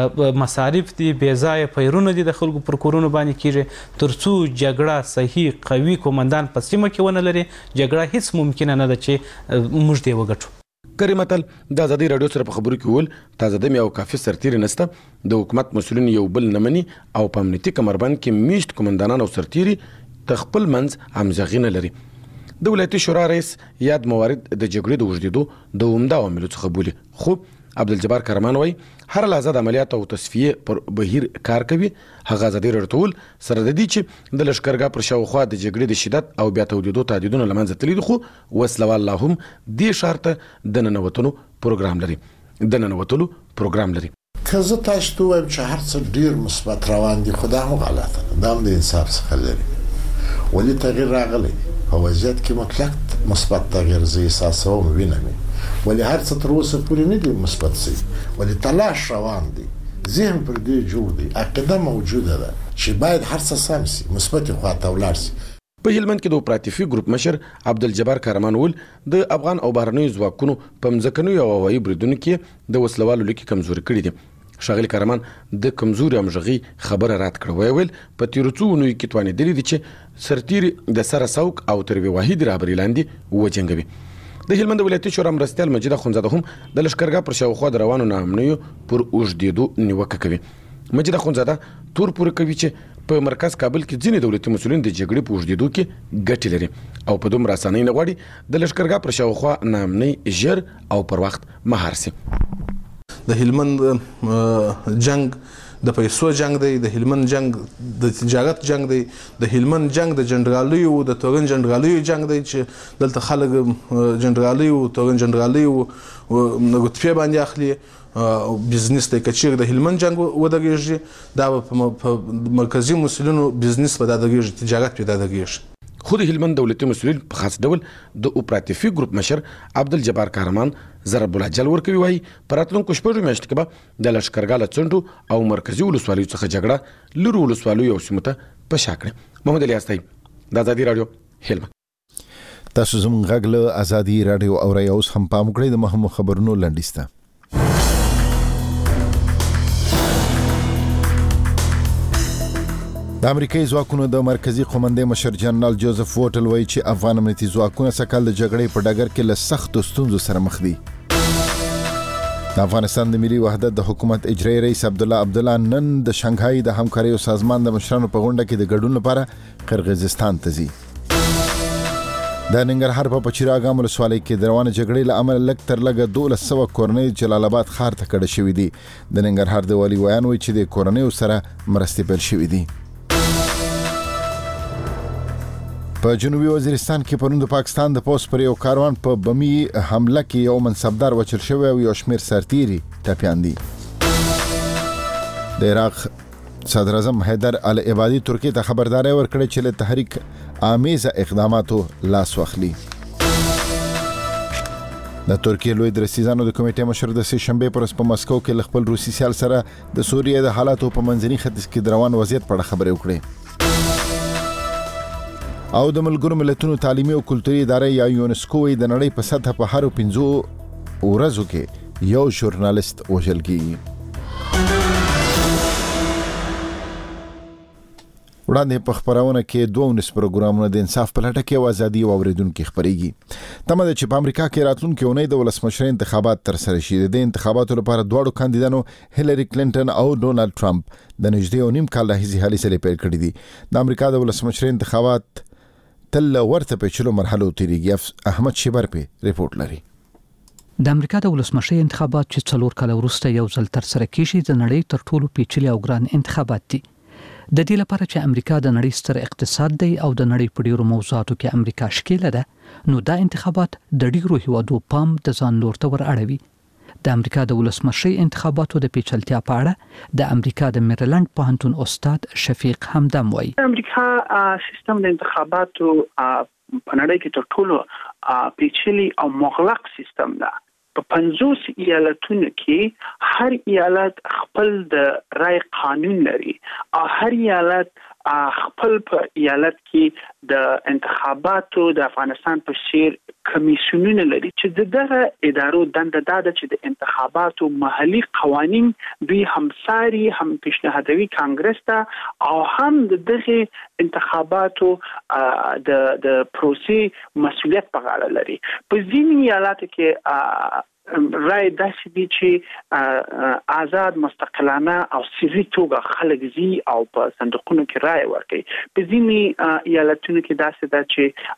مصارف دي، بې ځایه پیرونه دي د خلکو پر کورونو باندې کیږي. تر څو جګړه صحیح قوي قومندان په سیمه کې ونه لري جګړه هیڅ ممکنه نه ده چې موږ دې وګټو. کریم اتل د ازادي راډیو سره په خبرو کې وویل تازه دمې او کافي سرتیري نشته. د حکومت مسؤلین یو بل نه مني او په امنیتي کمربند کې میشت قومندانان او سرتیري د خپل منځ همغږي نه لري. د ولایتي شورا رئیس یاد موارد د جګړې د اوږدېدو د عمده عواملو څخه بولي، خو عبدالجبار قهرمان وایي هر لحظه د عملیاتو او تصفیې پر بهیر کار کوي. هغه ازادي راډیو ته وویل سره د دې چې د لشکرګاه پر شاوخوا د جګړې د شدت او بیا تودېدو تهدیدونه له منځه تللي دي، خو وسلوال لا هم دې ښار ته د ننوتلو پروګرام لري د ننوتلو پروګرام لري. که زه تاسو ته وایم چې هر څه ډېر مثبت روان دي، خو دا هم غلطه ده. دا هم د انصاف څخه لري. ولې تغییر راغلی په وضعیت کې مطلق مثبت تغییر زه احساسوم وینم، ولې هر څه تر اوسه پورې نه دي مثبت شوي. ولې تلاش روان دی، ذهن پر دې جوړ دی، عقیده موجوده ده چې باید هر څه سم شي، مثبتې خواته ولاړ شي. په هلمند کې د اپراتیفي ګروپ مشر عبدالجبار قهرمان وویل د افغان او بهرنیو ځواکونو په مځکنیو او هوایي بریدونو کې د وسلوالو لیکې کمزوري کړي دي. ښاغلي قهرمان د کمزوري همغږي خبره رد کړه. ویې ویل په تېرو څو اونیو کې توانېدلي دي چې سرتیري د سره سوق او تر یوې واحدې رهبرۍ لاندې وجنګوي. د هلمند ولایتي شورا مرستیال مجید اخندزاده هم د لشکرګاه پر شاوخوا د روانو ناامنیو پر اوږدېدو نیوکه کوي. مجید اخندزاده تور پورې کوي چې په مرکز کابل کې ځینې دولتي مسؤلین د جګړې په اوږدېدو کې ګټې لري او په دومره اسانۍ نه غواړي د لشکرګاه پر شاوخوا ناامنۍ ژر او پر وخت مهار شي. د هلمند جنگ د پیسو جنگ دی، د هلمند جنگ د تجارت جنگ دی، د هلمند جنگ د جنراليو د تورن جنراليو جنگ دی چې دلته خلک جنراليو تورن جنراليو رتبه باندې اخلي. بزنس د کچیر د هلمند جنگ ودرېږي، دا په مرکزی مسولینو بزنس په دادرېږي، تجارت په دادرېږي. خو د هلمند دولتي مسولین په خاص ډول د اپراتیفي ګروپ مشر عبدالجبار کارمان ضرب الله جل ورکوي وایي په راتلونکو شپږو میاشتو کې به د لښکرګاه له څنډو او مرکزي ولسوالیو څخه جګړه لرو ولسوالیو او سیمو ته په شا کړي. محمد علي استایي، د ازادي راډیو، هلمند. تاسو زموږ غږ له ازادي راډیو اورئ. اوس هم پام وکړئ د مهمو خبرونو لنډیز ته. د امریکایي ځواکونو د مرکزی قومندې مشر جنرال جوزف ووټل وایي چې افغان امنیتي ځواکونه سږ کال د جګړې په ډګر کې له سختو ستونزو سره مخ دي. د افغانستان د ملي وحدت د حکومت اجرایي رئیس عبدالله عبدالله نن د شانګهای د همکاریو سازمان د مشرانو په غونډه کې د ګډون لپاره قرغیزستان ته ځي. د ننګرهار په پچیراګام ولسوالۍ کې د روانه جګړې له امله لږ تر لږه دولس سوه کورنۍ جلال آباد ښار ته کډه شوي دي. د ننګرهار د والي ویان وایي چې د کورنیو سره مرستې پیل شوي دي. په جنوبي وزیرستان کې پرون د پاکستان د پوس پر یو کاروان په بمي حمله کې یو منصبدار وچل شوی او یو شمیر سرتیري ټپیان دي. د عراق صدر اعظم حیدر العبادي ترکیه ته خبرداري ورکړې چې له تحریک آمیزه اقداماتو لاس واخلي. د ترکیه لوی درسیزانو د کمیټې مشر د سه شنبه پر په مسکو کې ل خپل روسي سیال سره د سوریې د حالاتو په منځني ختیځ کې د روان وضعیت په اړه خبرې وکړې. او د ملګرو ملتونو تعلیمي او کلتوري ادارې یا یونسکو د نړۍ په سطح په هر پنځو ورځو کې یو ژورنالیست وژل کیږي. وړاندې په خبرونه کې دوه ونیس پروګرامونه د انصاف په لټه کې او ازادي او اوریدونکو خبريږي. تمه ده چې په امریکا کې راتلونکي اونۍ د ولسمشر انتخابات تر سره شي. د انتخاباتو لپاره دواړو کاندیدانو هیلری کلینټن او ډونالد ټرمپ د نږدې او نیم کال راهیسې هلې ځلې پیل کړې دي. د امریکا د ولسمشر انتخابات تل ورته پیچلو مرحلو تیریږي. احمد شیبر په ریپورت لري. د امریکا د ولسمشر انتخابات چې څلور کال وروسته یو ځل تر سره کیږي د نړۍ تر ټولو پیچلي او ګران انتخابات دي. د دې لپاره چې امریکا د نړۍ ستر اقتصاد دی او د نړۍ په ډیرو موضوعاتو کې امریکا شکیل ده، نو دا انتخابات د ډیرو هیوادو پام د ځان لور ته ور اړوي. د امریکا د ولسمشر انتخاباتو د پیچلتیا په اړه د امریکا د میریلند پوهنتون استاد شفیق همدم وایي. امریکا سیستم د انتخاباتو په نړۍ کې تر ټولو پیچلي او مغلق سیستم ده. په پنځوس ایالتونو کې هر ایالت خپل د رای قانون لري او هر ایالت خپل په ایالت کې د انتخاباتو د افغانستان په شیر کمیسیونونه لري چې دغه ادارو دنده دا ده چې د انتخاباتو محلي قوانين دوی همساري هم پیشنهادوي کانګرس ته او هم دغه انتخاباتو د د پروسې مسؤلیت په غاړه لري. په ځینې ایالاتو کې رای داسې دي چې آزاد مستقلانه او سیاسي توګه خلک زی او په صندوقونو کې رای ورکوي. په ځینې ایالتونو کې داسې ده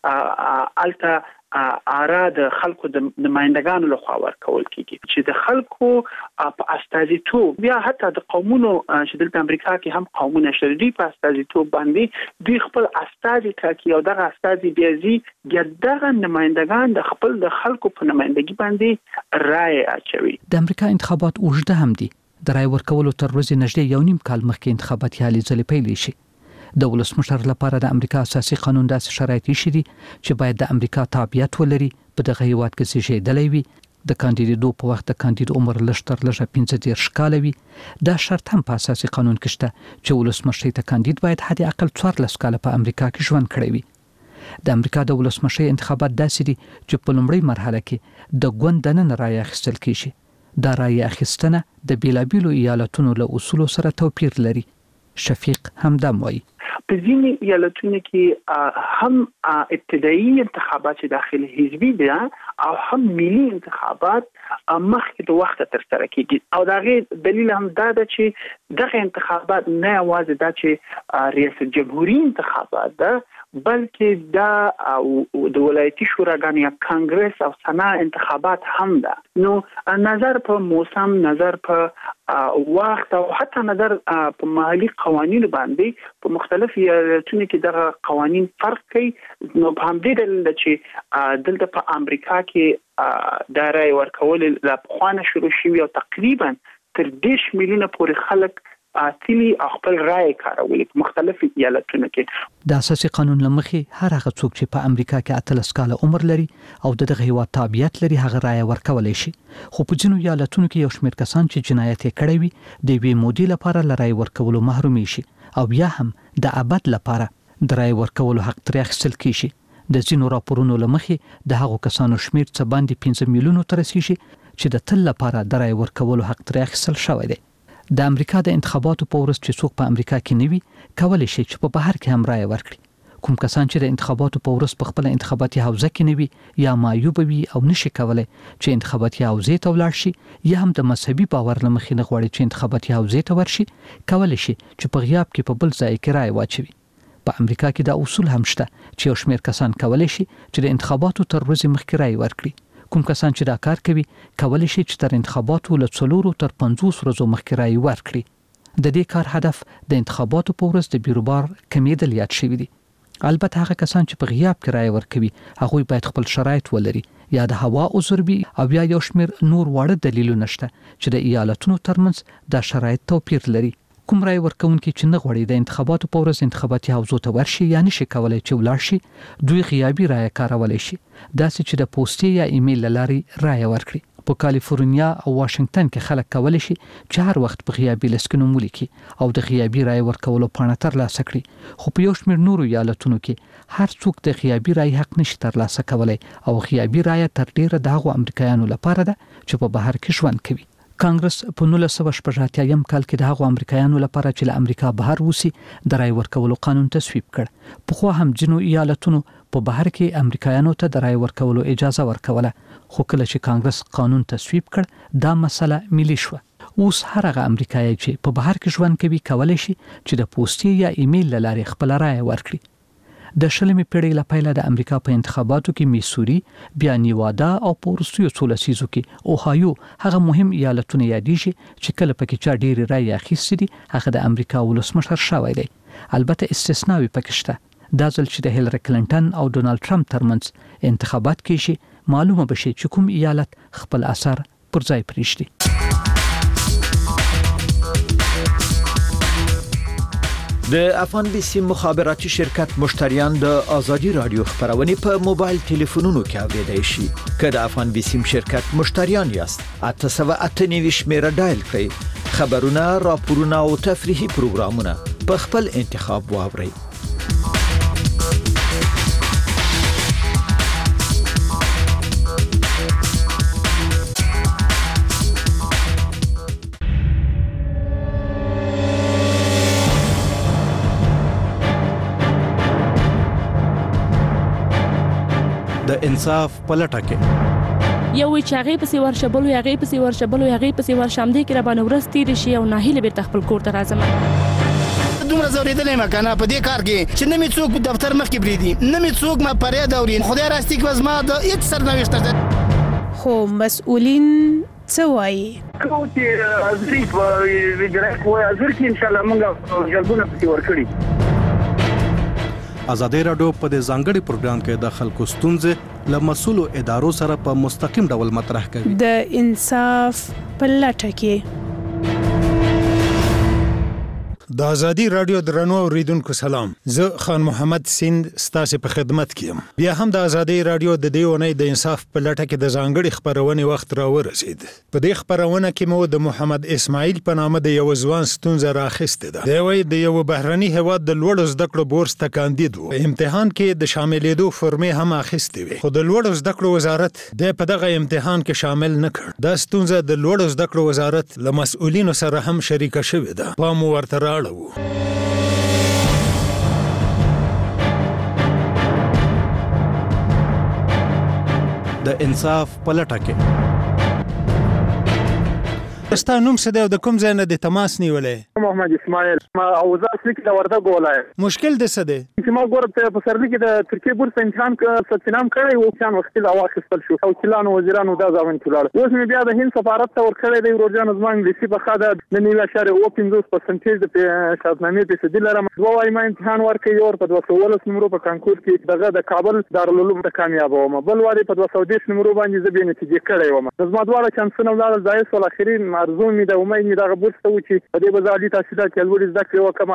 چې الته آرا د خلکو د نمائندگانو لخوا ورکول کیږي چې د خلکو په استازیتوب بیا حتی د قومونو چې د امریکا کې هم قومونه شته دي په استازیتوب باندې دوی خپل استازي ټاکي او دغه استازي بیا زی دغه نمائندگان د خپل د خلکو په نمائندګي باندې رائے اچوي. د امریکا انتخابات اوږده هم دي. د رائے ورکولو تر ورځې نږدې یو نیم کال مخکې انتخاباتي هلې ځلې پیل شي. د ولسمشر لپاره د امریکا اساسي قانون داسې شرایط شي دي چې باید د امریکا تابعیت ولري، په دغه هیواد کې زیږیدلی وي، د کاندیدېدو په وخت د کاندید عمر لږ تر لږه پنځه دېرش کاله وي. دا شرط هم په اساسي قانون کې شته چې ولسمشر ته کاندید باید حد اقل څوارلس کاله په امریکا کې ژوند کړی وي. د امریکا د ولسمشر انتخابات داسې دي چې په لومړۍ مرحله کې د ګوند دننه رایه اخیستل کیږي. دا رایه اخیستنه د بیلابیلو ایالتونو له اصولو سره توپیر لري. شفیق همدم وایي. په ځینې ایالتونو کې هم ابتدایي انتخابات داخلي حزبي دي او هم ملي انتخابات مخکې د وخت تر سره کیږي او دغه دلیل هم دا ده چې دغه انتخابات نه یوازې دا چې ریاست جمهوریت انتخابات ده بلکې دا او د ولایتي شوراګانو یا کانګرس او سنا انتخابات هم ده. نو نظر په موسم، نظر په وخت او حتی نظر په محلي قوانینو باندې په مختلف ایالتونو کې دغه قوانین فرق کوي. نو په همدې دلیل چې دلته په امریکا کې دا رای ورکول لا پخوانه شروع شوي او تقریبا تر دیش میلیونه پورې خلک اصلي خپل رائے کاروي په مختلفو ایالتونو کې. د اساسي قانون لمخې هر هغه څوک چې په امریکا کې اتلس کاله عمر لري او دغه هیواد تابعیت لري هغه رائے ورکولای شي. خو په ځینو ایالتونو کې یو شمېر کسان چې جنایت کړی وي د یوې مودې لپاره له رائے ورکولو محروم شي او بیا هم د ابد لپاره د رائے ورکولو حق ترې اخیستل کیږي. د ځینو راپورونو لمخې د هغو کسانو شمېر څه باندې پنځه میلیونو ته رسیږي چې د تل لپاره د رائے ورکولو حق ترې اخیستل شوی دی. د امریکا د انتخاباتو په ورځ چې څوک په امریکا کې نوي کولای شي چې په بهر کې هم رائے ورکړي. کوم کسان چې د انتخاباتو په ورځ په خپل انتخاباتي حوزه کې نوي یا معیوب وي او نشي کولای چې انتخاباتي حوزه ته ولاړ شي یا هم د مذهبي باور لمخې نه غواړي چې انتخاباتي حوزه ته ورشي، کولای شي چې په غیاب کې په بل ځای کې رائے واچوي. په امریکا کې دا اصول هم شته چې یو شمېر کسان کولای شي چې د انتخاباتو تر ورځې مخکې رائے ورکړي. کوم کسان چې دا کار کوي کولای شي چې تر انتخاباتو له څلورو تر پنځوس ورځو مخکې رائے ورکړي. د دې کار هدف د انتخاباتو په ورځ د بیروبار کمیدل یاد شوی دی. البته هغه کسان چې په غیاب کې رائے ورکوي هغه باید خپل شرایط ولري، یا د هوا عذر وي او یا یو شمېر نور واړه دلیلونه شته چې د ایالتونو ترمنځ د شرایط توپیر لري. کوم رائے ورکونکي چې نه غواړي د انتخاباتو په ورځ انتخاباتي حوزو ته ورشي یا نشي کولای چې ولاړ شي، دوی غیابي رائے کارولای شي، داسې چې د پوسټي یا ایمیل لارې رائے ورکړي. په کالیفورنیا او واشنگټن کې خلک کولای شي چې هر وخت په غیابي لسکونو ولیکي او د غیابي رائے ورکولو پاڼه ترلاسه کړي. خو په یو شمېر نورو ایالتونو کې هر څوک د غیابي رائے حق نشي ترلاسه کولای او غیابي رائے تر ډیره د هغو امریکایانو لپاره ده چې په بهر کې ژوند کوي. کانګرس په نولس سوه شپږ اتیا کال کې د هغو امریکایانو لپاره چې له امریکا بهر وسی د رائے ورکولو قانون تصویب کړ. په خو هم جنو ایالتونو په بهر کې امریکایانو ته د رائے ورکولو اجازه ورکوله، خو کله چې کانګرس قانون تصویب کړ دا مسله ملي شوه. اوس هر هغه امریکایي چې په بهر کې ژوند کوي کولای شي چې د پوسټي یا ایمیل لارې خپل رائے ورکړي. د شلمې پیړۍ له پیله د امریکا په انتخاباتو کې میسوري، بیا نیوادا او په وروستیو څو لسیزو کې اوهایو هغه مهم ایالتونه یادېږي چې کله پکې چا ډېرې رایې اخیستې دي هغه د امریکا ولسمشر شوی دی. البته استثناوي پکې شته. دا ځل چې د هیلری کلینټن او ډونالد ټرمپ ترمنځ انتخابات کېږي معلومه بشي چې کوم ایالت خپل اثر پر ځای پرېږدي. د افغان بیسی مخابراتي شرکت مشتریان د ازادي رادیو خبرونه په موبایل ټلیفونونو کې اوریدای شي. که د افغان بیسی شرکت مشتریان یاست، اته سوه اته نوي شمیره ډایل کړئ. خبرونه، راپورونه او تفریحي پروګرامونه په خپل انتخاب واورئ. د انصاف پلټه کې یو چې هغه پسې ورشبلو هغه پسې ورشبلو هغه پسې ورشمدې کې را باندې ورستې شي او ناهیله به تخپل کور ته راځم. دومره زوریدلې مکنه په دې کار کې چې نه می څوک دفتر مخ کې بریدي، نه می څوک ما پرې دورین. خدای راستي کې وزما د هیڅ سرنوشت ده. خو مسؤلین څه وایي؟ کوم چې ازري په ویډرک وای ازر کې ان شاء الله موږ جلبونه پسې ورکړي. ازادي رادیو په دې ځانګړي پروګرام کې د خلکو ستونزې له مسؤلو ادارو سره په مستقیم ډول مطرح کوي. د انصاف په لټه کې د ازادي رادیو درنو اوریدونکو سلام. زه خان محمد سیند ستاسو په خدمت کې یم. بیا هم د ازادي رادیو د دې ونې د انصاف په لټه کې د ځانګړي خبرونه وخت را ورسید. په دې خبرونه کې مو د محمد اسماعیل په نامه د یو ځوان ستونزه راخسته ده. دی وایي د یو بهرني هواد د لوړو زده کړو بورس ته کاندید و. په امتحان کې د شاملېدو فورمې هم اخیستې وي، خو د لوړو زده کړو وزارت د په دغه امتحان کې شامل نه کړ. دا ستونزه د لوړو زده کړو وزارت له مسؤلینو سره هم شریکه شوې ده. پام ورته راړو. د انصاف په لټه کې ستا نوم څه دی او د کوم ځای نه د تماس نیولې؟ محمد اسماعیل ما اوزار کې د وردګ ولایت. مشکل د څه دی چې ما ګور په پسرلی کې د ترکیه بورس امتحان ثبت نام کړی او ځان وخت لا واخیستل شو او کلانو وزیرانو دا ځوان کړل. اوس مې بیا د هند سفارت ته ورکړی دی ورجان زما انګلیسي په خاطر د نیو اشاره او پنځوس پرسنټیج د شاهنامې په سدي لرم. دوه وايي ما امتحان ورکړی او په دوه سوه ولس نمبر په کانکور کې دغه د کابل دارالعلوم ته کامیاب وم. بل واري په دوه سوه دیش نمبر باندې زه به نتیجه کړی وم. زما دواړه چانسونه ولر ځای سول اخرین مرزو مې د امید مې دغه بورس ته و چې په دې بزالي تحصیلات کې لوړ زده کړې وکم.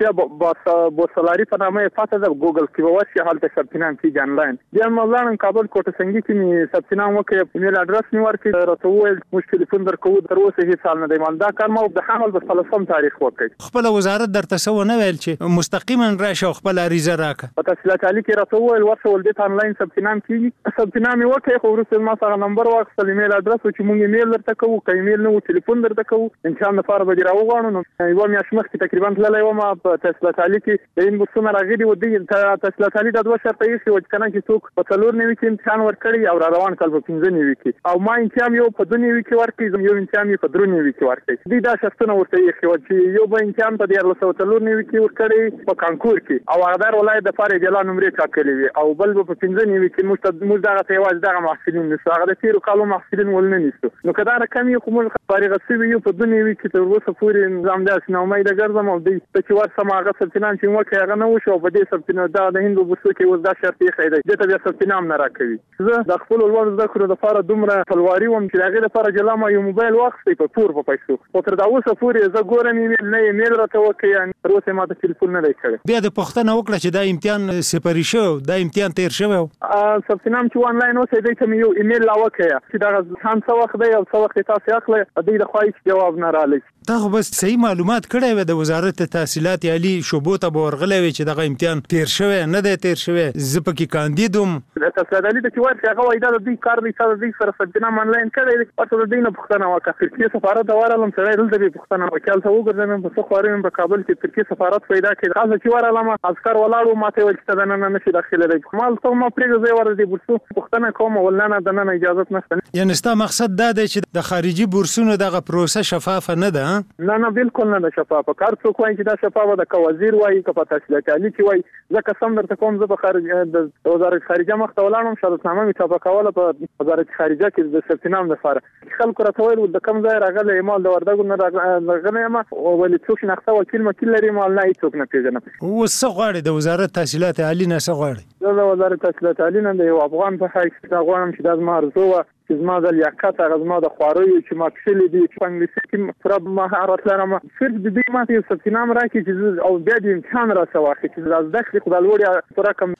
ترکیه بوسلاري په نامه پاته د ګوګل کې ووسی حالت ثبت نام کیږي انلاین. بیا مولانا کابل کوټه سنگي کې مې ثبت نام وکړ. ایمیل اډرس مې ورکړ راته وویل موږ ټلیفون درکو تر اوسه هیڅ حال نه دی مال. دا کار ما د حمل په ثلاثم تاریخ وکړ. خپل وزارت درته سو نه ویل چې مستقیما راشه خپل اریزه راکه په تحصیلات عالی کې راته وویل ورته ول د انلاین ثبت نام کیږي. ثبت نام یې وکړ خو ورسره ما سره نمبر واخیستل ایمیل اډرس چې موږ ایمیل درته کوو که ایمیل نه و ټلیفون درته کوو امتحان لپاره به راوغواړو. نو یو میاشت مخکې تقریبا تللی وم په تحصیلات عالی کې د این بوسونه راغلي و. د تحصیلات عالی د دوه شرطه یې چې کنه چې څوک په څلور نوي کې امتحان ورکړي او را روان کال په پنځه نوي کې او ما امتحان یو په دوه نوي کې ورکړي یو امتحان په درو نوي کې ورکړي. دوی دا شرطونه ورته یې خو چې یو به امتحان په دیارلس سوه څلور نوي کې ورکړي په کانکور کې او هغه ولایت د فارغ اعلان نمرې ټاکلې وي او بل په پنځه نوي کې موږ موږ دغه تیواز دغه محصلین نشو هغه د تیرو کالو محصلین ولنه نشو. نو کدا رقم یو کوم فارغ سوي یو په دوه نوي کې تر اوسه پورې نظام داس نه امید ګرځم او د چې ورسم هغه سبتنان چې موږ هغه نه وشو په دې سبتنان دا د هندو بوسو کې وز دا شرط یې خیدای د ته بیا سبتنام نه راکوي. زه د خپل ولور زده کړو د فار دومره تلواري وم چې هغه لپاره جلا ما یو موبایل واخستې په پور په پیسو او تر دا اوسه پورې زه ګورم ایمیل نه ایمیل راته وکړي یعنی تر اوسه ما ته ټلیفون نه دی کړی. بیا د پښتنه وکړه چې دا امتحان سپری شو دا امتحان تیر شو سبتنام چې آنلاین اوسه دی ته یو ایمیل لا وکړي چې دا ځان څو وخت دی او څو وخت تاسو اخلي د دې خواهش جواب نه رالی. دا خو بس صحیح معلومات کړی و د وزارت تحصیلات عالی شوبو ته ورغلی وي چې دغه امتحان تیر شوی نه دی تیر شوی. زه پکې کاندیدوم د تحصیلات عالی ته چې ورته هغه وایي دا د دوی کار دی چې دوی سره سبتنام آنلاین کړی دی پته د دې نه پوښتنه وکړه. ترکیه سفارت ته ورغلم سړی دلته به پوښتنه وکړل ته وګرځم په څو خواریم په کابل کې ترکیه سفارت پیدا کړ. خاصه چې ورغلم عسكر ولاړو ماته ویل چې دا نه نشي داخله دی مال ته ما پرېږه زه ورته بورسو پوښتنه کوم ولنه د نن اجازه نشته. یعنی ستا مقصد دا دی چې د خارجي بورسونو دغه پروسه شفافه نه ده؟ نه نه بالکل نه ده شفافه. کار څوک وایي چې دا شفافه ده که وزیر وایي که په تحصیلات عالی کې وایي. ځکه سم درته کوم زه په خارج د وزارت خارجه مخ ته ولاړم شهادتنامه مې چاپه کوله په وزارت خارجه کې د سبتنام لپاره خلکو راته ویل د کوم ځای راغلی مال د وردګو نه راغلی یم ولې څوک شناخته وکیل مکیل لري مال نه هېڅوک نه پېژنم. اوس څه غواړې د وزارت تحصیلات عالی نه څه غواړې؟ زه د وزارت تحصیلات عالی نه د یو افغان په حیث غواړم چې دا زما ارزو وه چې زما د لیاقت هغه زما د خواریو چې ما کښلي دي چې په انګلیسي کې پوره مهارت لرم صرف د دوی ماته یو سبتنام راکړي چې او بیا د امتحان راڅه واخلي چې دا زده کړې خو دا لوړ پوره کم.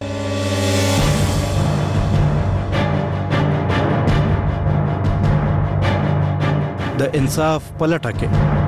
د انصاف په لټه کې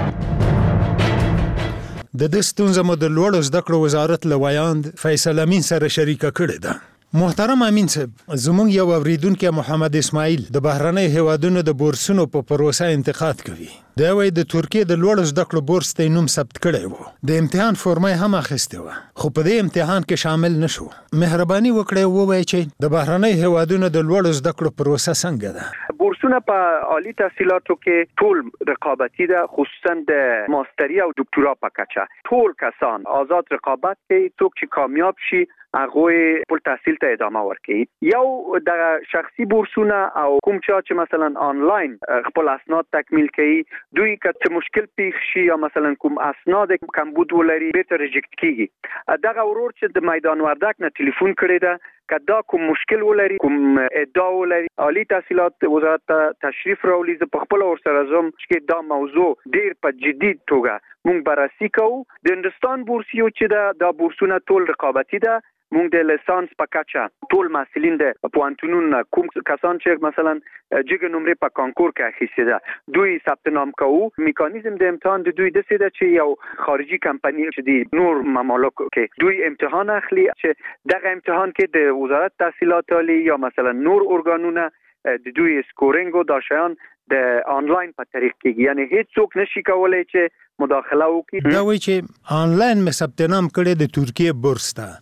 د دې ستونزې مو د لوړو زده کړو وزارت له وایاند فیصل امین سره شریکه کړې ده. محترم امین صاحب زموږ یو اوریدونکو محمد اسماعیل د بهرنۍ هیوادونو د بورسونو په پروسه انتقاد کوي. دا وایي د ترکیه د لوړو زده کړو بورس ته نوم ثبت کړی وو د امتحان فورمه هم اخیسته و خو په دې امتحان کې شامل نشو. مهرباني وکړئ ووایئ چې د بهرنۍ هیوادونو د لوړو زده کړو پروسه څنګه ده؟ بورسونه په عالی تحصیلاتو کې ټول رقابتي ده خصوصا د ماستری او دکترا په کچه. ټول کسان آزاد رقابت کوي څوک چې کامیاب شي هغه خپل تحصیل ته ادامه ورکوي. یو د شخصي بورسونه او کوم چې مثلا آنلاین خپل اسناد تکمیل کوي دوی که مشکل پیښ شي یا مثلا کوم اسناد کمبود ولري به ته ریجکټ کیږي. دغه ورور چې د میدان وردک نه ټلیفون کړی ده که دا کوم مشکل ولري کوم ادعا ولري عالی تحصیلات وزارت ته تشریف راولي زه په خپل ورسره زم چې دا موضوع ډیر په جدي توګه مونږ بررسي کوو. د هندستان بورسیو چې دا د بورسونه ټول رقابتي ده مونږ د لیسانس په کچه ټول محصلین د پوهنتونونو کوم کسان چې مثلا جګ نمرې په کانکور کې اخیستي ده دوی ثبت نام کوو. میکانیزم د امتحان د دوی د څه ده چې یو خارجي کمپنی چې د نور ممالک کې دوی امتحان اخلي چې دغه امتحان کې د وزارت تحصیلات عالی یا مثلا نور ارګانونه د دوی سکورینګ او دا شیان د آنلاین په طریق کې یعنی هیڅ څوک نشي کولای چې مداخله وکړي. دا وایي چې آنلاین مې ثبت نام کړی د ترکیه بورس ته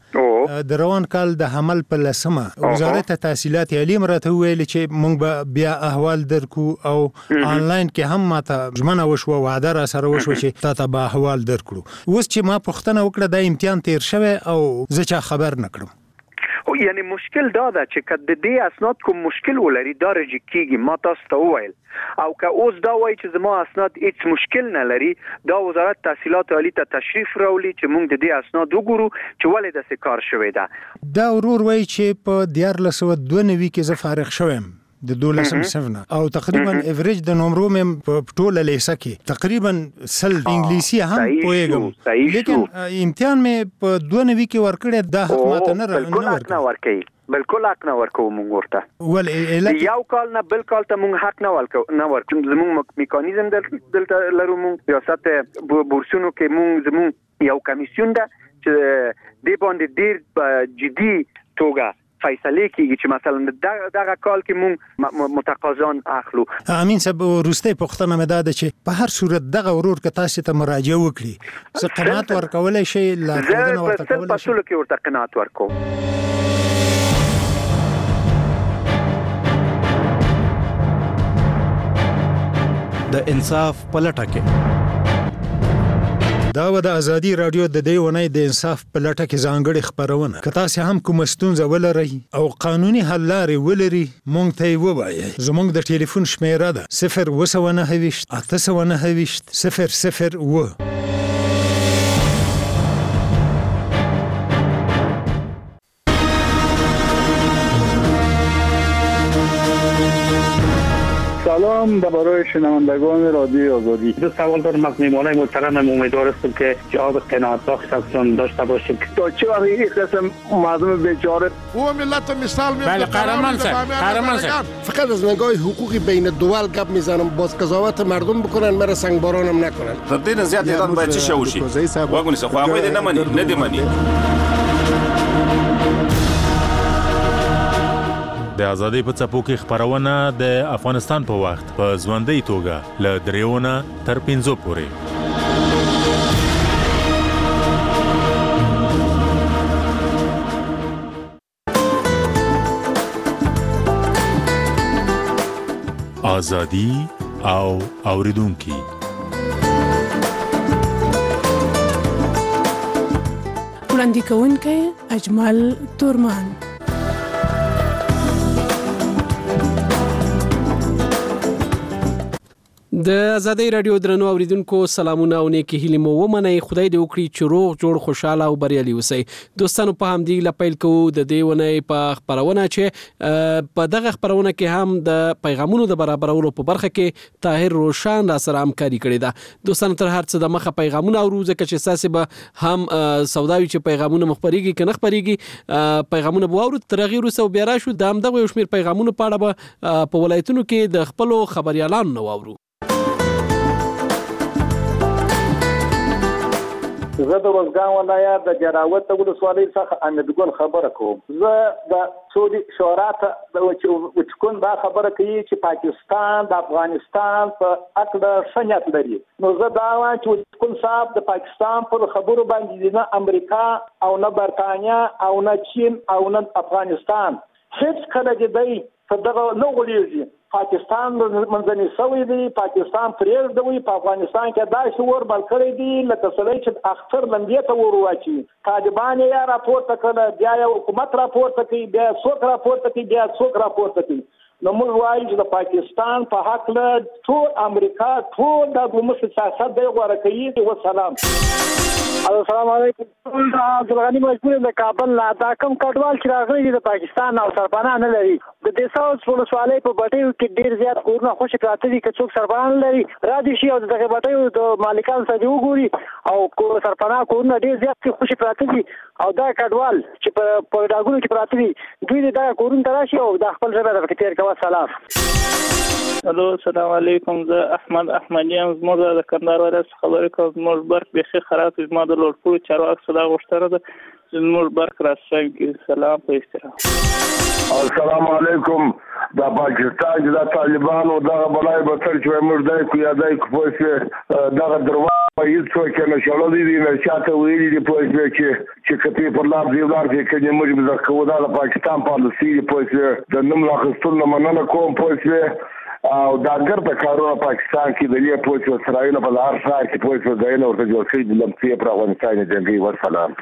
د روان کال د حمل په لسمه وزارت تحصیلات عالی مرته ویل چې موږ به بیا احوال درکو او آنلاین کې هم ماته ژمنه وشو وعده را سره وشو چې تاسو به احوال درکړو. اوس چې ما پوښتنه وکړه د امتحان تیر شوه او زه چا خبر نکړم. یعنی مشکل دا ده چې کله د دې اسناد کوم مشکل ولري دا رجی کیږي. ما تاسو ته وویل او که اوس دا وایي چې زما اسناد هیڅ مشکل نه لري دا وزارت تحصیلات عالی ته تشریف راولي چې موږ د دې اسناد وګورو چې ولې داسې کار شوی ده. دا ورور وایي چې په دیارلس سوه دوه نوي کې زه فارغ شوم د دولسم صفنه او تقریبا ایوریج د نمرو مم په ټوله لیسه کې تقریبا سل انګلیسي هم پوهیږم لیکن امتحان مې په دوه نوي کې ورکړی دا حق ماته نه ورکړي. بالکل حق نه ورکو مونږ ورته ول یو کال نه بل کال ته مونږ حق نه ورکو نه ورکو. زموږ میکانیزم دلته لرو مونږ ریاست بورسونو کې مونږ زموږ یو کمیسیون ده چې د باندې ډیر جدي توګه فیصله کیږي چې مثلا دغه کال کې مونږ متقاضان اخلو. امین صاحب ورسته پوښتنه مې ده چې په هر صورت دغه ورور که تاسو ته مراجعه وکړي څه قناعت ورکولای شي لارښوونه ورته کولای شي. په ټولو کې ورته قناعت ورکوم. د انصاف پلټه کې دا و د ازادي رادیو د دې ونې د انصاف په لټه کې ځانګړي خبرونه که تاسو هم کوم ستونزه ولرئ او قانوني حل لارې ولري مونږ ته ووایئ. زموږ د ټلیفون شمیره ده صفر اوه سوه نهه ویشت اته سوه نهه ویشت صفر صفر اوه. سلام برای شنوندگان رادیو آزادی. دو سوال دارم از میهمانای محترمم. امیدوار هستم که جواب قناعت بخش ازشون داشته باشیم. تا چه وقت این قسم مردم بیچاره او ملت مثال میاد. بله قهرمان صاحب قهرمان صاحب فقط از نگاه حقوقی بین الدول گپ میزنم باز قضاوت مردم بکنن مرا سنگبارانم نکنن. تدین زیاد ایران باید چی شوشی واگونی سه خو هغه نه منی نه دی منی. د ازادۍ په څپو کې خبرونه د افغانستان په وخت په ژوندۍ توګه له دریونه تر پنځو پورې. ازادي او اوریدونکو وړاندې کوونکی اجمل تورمان. د ازادۍ رادیو درنو اوریدونکو سلامونه او نیکی هیلې مو ومنئ. خدای دې وکړي چې روغ جوړ خوشاله او بریالي اوسئ. دوستانو په همدې لپیل کوو د دې ونې په خبرونه چې په دغه خبرونه کې هم د پیغامونو د برابرولو په برخه کې طاهر روشان را سره همکاري کړې ده. دوستانو تر هر څه د مخه پیغامونه اورو ځکه چې ساسي به هم سوداوي چې پیغامونه مخبريږي کنه خبريږي پیغامونه به اورو تر غیر وسو بیا راشو د هم دغه شمیر پیغامونو په اړه به په ولایتونو کې د خپل خبريالانو نو اورو. زه د روزګان ولایت د جراوت ولسوالۍ څخه امیدګل خبره کوم. زه د سعودي شورا ته د وچکون دا خبره کوي چې پاکستان د افغانستان په اړه ښه نیت لري. نو زه دا وایم چې وچکون صاحب د پاکستان پر خبرو باندې نه امریکا او نه برتانیا او نه چین او نه افغانستان هیڅ کله دې په دغه نه غولېږي. پاکستان منځنی سوی دی، پاکستان پرېږدوي، په افغانستان کې داسې ور بل کړی دی لکه سړی چې اختر لمبې ته ور واچوي. طالبان یې راپورته کړه، بیا یې حکومت راپورته کوي، بیا څوک راپورته کوي، بیا څوک راپورته کوي. نو موږ وایو چې د پاکستان په حق له ټول امریکا ټول د دومره سیاست دی غوړه کوي. وسلام. السلام علیکم. عبدالغنی مجبور د کابل لا دا کم کډوال چې راغلي دي د پاکستان او سرپناه نه لري. د دې څو ولسوالۍ په بټیو کې ډیر زیات کورونه خوشي پراته دي که څوک سرپناه لري را دي شي او دغه بټیو د مالکان سره وګوري او سرپناه کورونه ډیر زیات خوشي پراته دي او دا کډوال چې په پوډاګونو کې پراته دي دوی دا کورونه تراشي او د خپل ژبه د تیر کوي. سلام. الو السلام علیکم. زه احمد احمدیان زموږ د کندهار ولایت خبرې کوم. زموږ برق بيخي خراب زما د لوړ پوړو چارواکو صدا غوښتنه ده زموږ برخ راځي کې سلام په احترام. السلام علیکم. دا پاکستان چې د طالبانو دغه بلای به تر چې موږ دای کو یا دای کو پوسه دغه دروا په هیڅ څه کې نشاله دي نه چاته ویلي دي پوسه چې چې کپی پر لار دی ولر کې کې موږ به کوو د پاکستان پالیسي پوسه د نوم لا خستل نه مننه کوم پوسه او دا ګرځه کارونه پاکستان کې د دې پوسه اسرائیل په لار ځای کې پوسه ځای ورته جوړ شي د لمسي پر افغانستان جنگي ورسلام.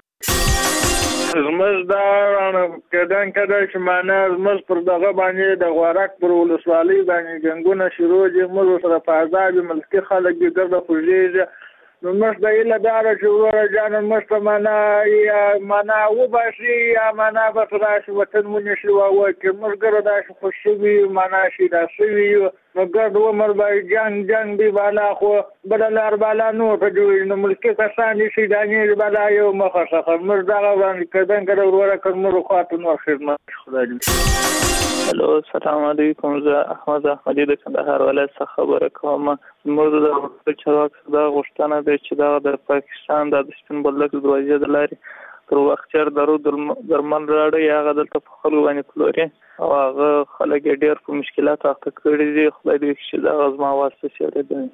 زموږ دا کدان کدا چې معنا زموږ پر دغه باندې د غوړک پر ولسوالۍ باندې جنگونه شروع دي موږ سره په آزاد ملکي خلک دې ګرځه خوږیږي نو موږ د ایله دار چې ورته جان موږ په معنا یا معنا و باشي یا معنا به راش وطن مونږ شو او چې موږ ګرځه دا خوشبي معنا شي دا شوی نو ګرځو عمر به جنگ جنگ دی بالا خو بدلار بالا نو ته جوړ نو ملکي کسان شي دانې بالا یو مخه څخه موږ دا باندې کدان کړه ورته کوم خاطر نو خدمت خدای دې. هلو السلام علیکم. زه احمد احمدی د کندهار ولایت څخه خبره کوم. موږ د چارواک دا غوښتنه ده چې دا د پاکستان د سپین بولدک دروازې د لارې تر وخت چر درو درمن راړي هغه دلته په خلکو باندې پلوري او هغه خلک ډېر په مشکلات اخته کړي دي. خدای دې چې دا غزما واسطه شي دي.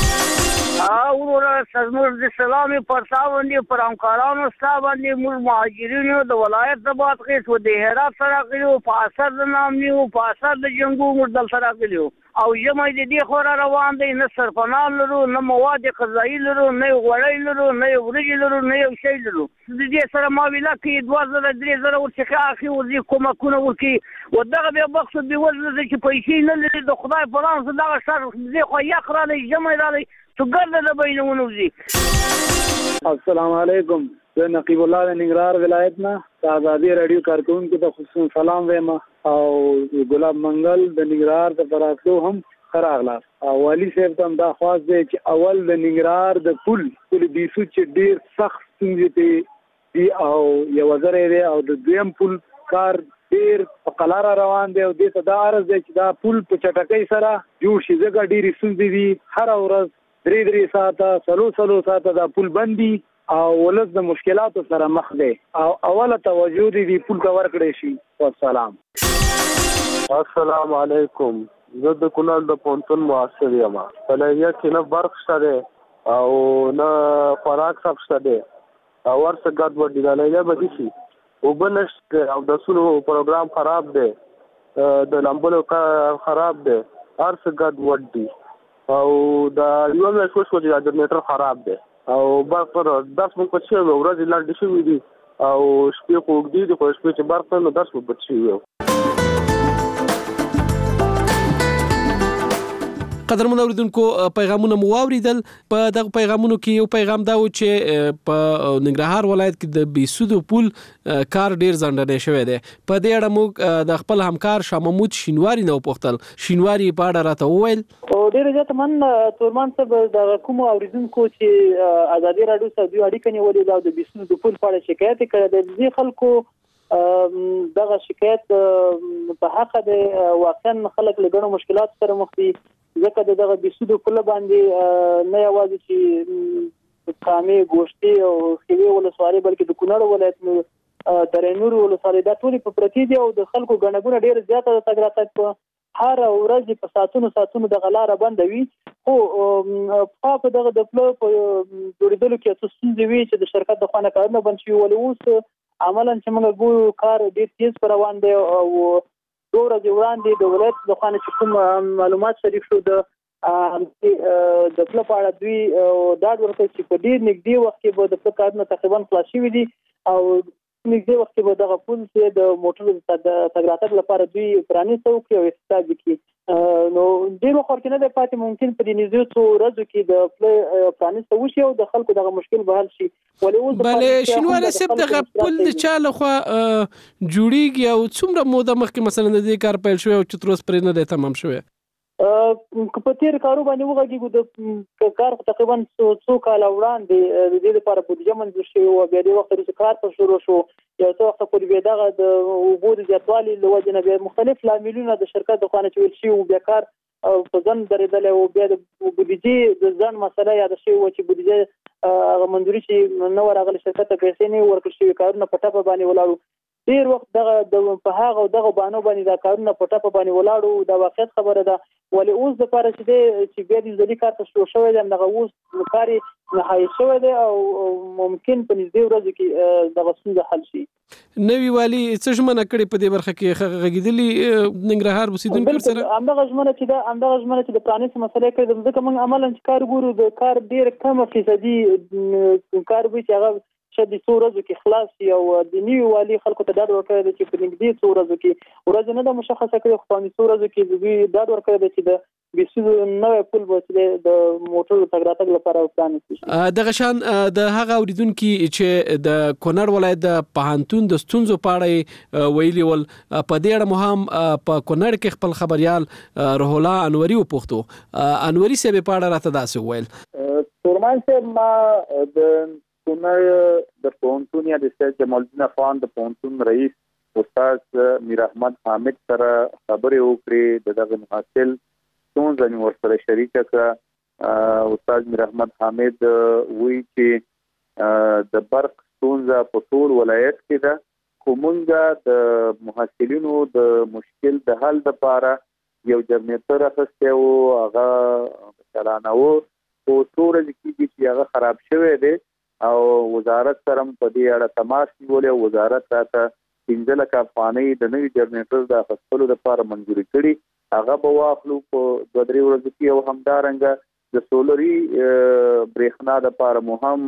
اه ورور سزمر د سلامي پر تاوندي پر همکارانو ستابندي موږ مهاجرینو د ولایت د باد قیس و د هرات سره کړو په اثر د نام نیو په اثر د جنگو موږ دل سره کړو او جمعې د دې خور روان دي نه سرپنال لرو نه مواد غذایی لرو نه غوړی لرو نه ورجی لرو نه یو شی لرو د دې سره ماویلا کې دوه زره درې زره ورڅخه اخی ورځي کومه کونه ورکی ودغه به مقصد دی وزن چې پیسې نه لري د خدای په لان څخه دغه شر دې خو یقرا نه جمعې را تو ګرځه د بینونو زی. السلام علیکم. زه نقیب الله د ننګرهار ولایت نه د ازادي رادیو کارکونکو ته خصوصا سلام وایم او ګلاب منګل د ننګرهار د براتلو هم خراغلاس او علي صاحب ته دا خواست دی چې اول د ننګرهار د پل پل بیسو چې ډیر سخت څنګه دی او یو ځای دی او د دویم پل کار ډیر په قلاره روان دی او د ته دا عرض دی چې دا پل په چټکۍ سره جوړ شي ځکه ډیر سوزي دي هر ورځ درې درې ساعته سلو سلو ساعته دا پل بندي او ولز د مشکلاتو سره مخ دی او اوله توجه دی پل کا ورکړی شي. والسلام. السلام علیکم. زه د کونړ د پونتون معاصر یم. فلایه کې نه برق شته او نه خوراک سب شته او ورڅ ګډ وډی دا نه بدی شي او بنشت او د سونو پروګرام خراب دی د لامبلو خراب دی ارڅ ګډ وډی او دا یو نه څه څه د جنریټر خراب دی او برق پر داس مو په څه ورځ لاندې شوې دي او شپې خوګ دي خو شپې چې برق نو داس مو په څه قدرمن اوریدونکو پیغامونه مو واوریدل. په دغه پیغامونو کې یو پیغام دا و چې په ننګرهار ولایت کې د بیسودو پول کار ډیر ځنډنې شوی دی. په دې اړه موږ د خپل همکار شاه محمود شینواری نو پوښتل. شینواری په اړه راته وویل او ډیر زیات من تورمان صاحب د کوم اوریدونکو چې ازادي رادیو سره دوی اړیکه نیولې دا د بیسودو پول په اړه شکایت کړي دي خلکو دغه شکایت په حق د واقعا خلک له ګڼو مشکلات سره مخ دي ځکه دغه بیسودو په لباندې نه یوازې چې کامې ګوشتي او خېوي ولسوالۍ بلکې د کونړ ولایت نو ترنور ولسوالۍ دا ټول په پرتی دي او د خلکو غنګونه ډیر زیاته د تګ راتګ په هر ورځ په ساتونو ساتونو د غلاره بندوي خو په دغه د پلو په جوړېدلو کې څه ستونزې وي چې د شرکت د خانه کارونه بند شي ولې اوس عملاً چې موږ ګورو کار ډیر تیز روان دی او دوه ورځې وړاندې د ولایت د خانه چې کوم معلومات شریک شو د د پلو په اړه دوی ډاډ ورکړ چې په ډیر نږدې وخت کې به د پلو کارونه تقریبا خلاص شوي دي او نږدې وخت کې به دغه پل چې د موټرو د تګ راتګ لپاره دوی پرانیسته وکړي او اقتصاد وکړي نو ډیر وخت کې نه دی پاتې ممکن په دې نږدې څو ورځو کې د پل پرانیسته وشي او د خلکو دغه مشکل به حل شي. بلې شینواری صاحب دغه پل د چا لخوا جوړیږي او څومره موده مخکې مثلا د دې کار پیل شوی او چې تر اوسه پرې نه دی تمام شوی؟ په تیر کارو باندې وغږیږو د کار تقریبا څو کال وړاندې د دې لپاره بودیجه منظور شوې او بیا د وخت وروسته کار په شروع شو یو څه وخت پورې بیا دغه د اوبو د زیاتوالي له وجې نه بیا مختلف لاملونه د شرکت د خوا نه چې ویل شوي وو بیا کار په ځنډ درېدلی او بیا د بودیجې د ځنډ مسله یاده شوې وه چې بودیجه هغه منظوري چې نه وه راغلې شرکت ته پیسې نه ورکړل شوي کارونه په ټپه باندې ولاړو ډېر وخت دغه په هغه او دغه بانو باندې دا کارونه په ټپه باندې ولاړو دا واقعیت خبره ده ولې اوس دپاره چې دی چې بیا د ځلي کار ته شروع شوی دی همدغه اوس کار یې نهایي شوی دی او ممکن په نږدې ورځو کې دغه ستونزه حل شي. نوي والي څه ژمنه کړې په دې برخه کې غږېدلي ننګرهار اوسېدونکو سره؟ همدغه ژمنه چې ده همدغه ژمنه چې د پرانیستو مسلې کړې ده ځکه موږ عملاً چې کار ګورو د کار ډېر کمه فیصدي کار وي چې هغه شاید د څو ورځو کې خلاص شي او د نوي والي خلکو ته ډاډ ورکړی دی چې په نږدې څو ورځو کې ورځ نه ده مشخصه کړې خو په څو ورځو کې د دوی ډاډ ورکړی دی چې د بیسیزو نوی پل به چې د موټرو تګ راتګ لپاره پرانیستي شي. دغه شان د هغه اورېدونکي چې د کونړ ولایت د پوهنتون د ستونزو په اړه ویلي ول په دې اړه مو هم په کونړ کې خپل خبریال روح الله انوري وپوښتو. انوري صاحب په اړه راته داسې وویل. تورمان صاحب ما د کونړ د پوهنتون یا د سید جمال الدین افغان د پوهنتون رئیس استاد میر احمد حامد سره خبرې وکړې د دغه محصل ستونزه مې ورسره شریکه کړه. استاد میر احمد حامد وایي چې د برق ستونزه په ټول ولایت کې ده خو موږ د محصلینو د مشکل د حل لپاره یو جنریټر اخیستی و هغه چلانوه خو څو ورځې کېږي چې هغه خراب شوی دی او وزارت سره په دې اړه تماس نیولی او وزارت راته پنځه لکه افغانۍ د نوي جنریټر د اخیستلو لپاره منظوري کړي هغه به واخلو په دوه درې ورځو کې او همدارنګه د سولري برېښنا لپاره مو هم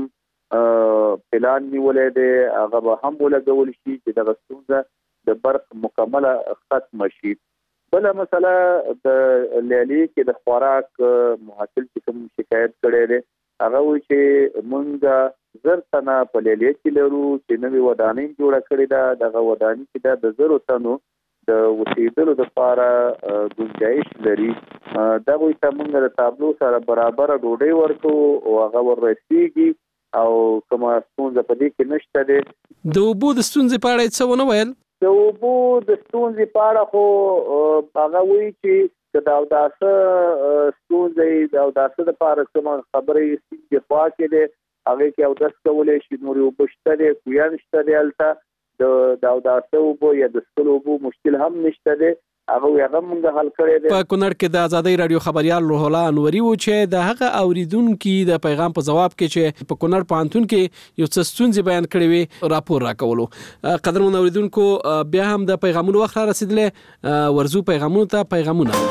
پلان نیولی دی هغه به هم ولګول شي چې دغه ستونزه د برق مکمله ختمه شي. بله مسله د لیالي کې د خوراک محصل چې کوم شکایت کړی دی هغه وایي چې موږ زر تنه په لیلیه کې لرو چې نوې ودانۍ جوړه کړې ده دغه ودانۍ چې ده د زرو تنو د اوسېدلو دپاره ګنجایش لري دا وایي چې موږ د تابلو سره برابره ډوډۍ ورکوو او هغه وررسېږي او کومه ستونزه په دې کې نشته دی. د اوبو د ستونزې په اړه یې څه ونه ویل؟ د اوبو د ستونزې په اړه خو هغه وایي چې که د اوداسه ستونزې د اوداسه دپاره کومه خبرې سیند خوا کې دی هغې کې اودس کولی شي نورې اوبه شته دی کویان شته دی هلته د اوداسه اوبو یا د څښلو اوبو مشکل هم نشته دی هغه هغه موږ حل کړی دی. په کونړ کې د ازادۍ راډیو خبریال روح الله انوري و چې د هغه اورېدونکي د پیغام په ځواب کې چې په کونړ پوهنتون کې یو څه ستونزې بیان کړې وې راپور راکولو. قدرمن اورېدونکو بیا هم د پیغامونو وخت را رسېدلی ورځو پیغامونو ته پیغامونه.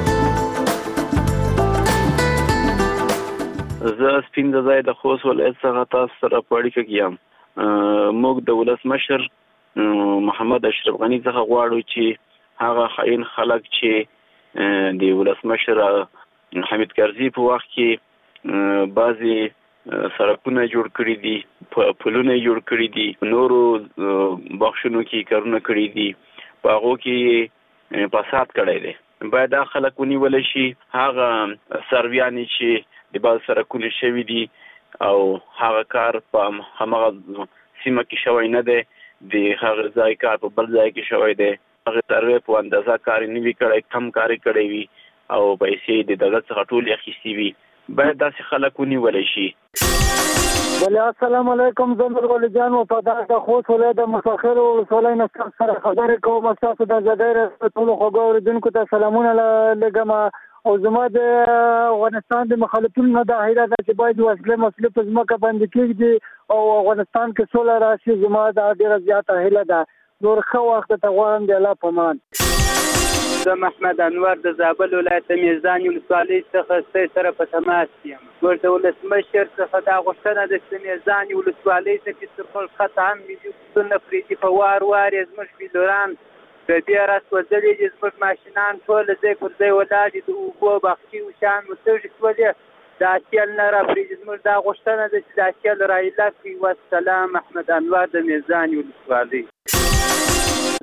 زه سپین د ځای د خوست ولایت څخه تاسو سره په اړیکه کې یم. موږ د ولسمشر محمد اشرف غني څخه غواړو چې هغه خاين خلک چې د ولسمشر حمید کرزي په وخت کې بعضي سړکونه جوړ کړي دي پلونه جوړ کړي دي نورو بخښونو کې کارونه کړي دي په هغو کې فساد کړی دی باید دا خلک ونیول شي. هغه سرویانې چې د بعض سرکونه شوي دي او هغه کار په همغه سیمه کې شوی نه دی د هغه ځای کار په بل ځای کې شوی دی هغه سروی په اندازه کار نه وي کړی کم کار کړی وي او پیسې د دولت څخه ټولې اخیستې وي باید داسې خلک ونیولی شي. بله السلام علیکم زه نورګل جان وفادار د خوست ولایت د مساخرو ولسوالۍ نه سره خبرې کوم ستاسو د ازادۍ راډیو ټولو خوږو اورېدونکو ته سلامونه لېږم او زما د افغانستان د مخالفینو نه دا هیله ده چې باید وسلې مسلې په ځمکه باندې کېږدي او افغانستان کې سوله راشي زما دا ډېره زیاته هیله ده. نور ښه وخت ته غواړم د الله په امان. زه محمد انور د زابل ولایت د میزان ولسوالۍ څخه ستاسو سره په تماس یم. موږ د ولسمشر څخه دا غوښتنه ده چې میزان ولسوالۍ ته چې تر خپل خط هم ملي پسونه پرېږدي په وار وار یې زموږ بیلوران په بیا راسوځلي دي زموږ ماشینان ټول ځای پر ځای ولاړ دي د اوبو باغچې وشان مو تږي شولې دا تیل نه راپرېږدي زموږ دا غوښتنه ده چې دا تیل را ایله کړي. والسلام محمد انور د میزان ولسوالۍ.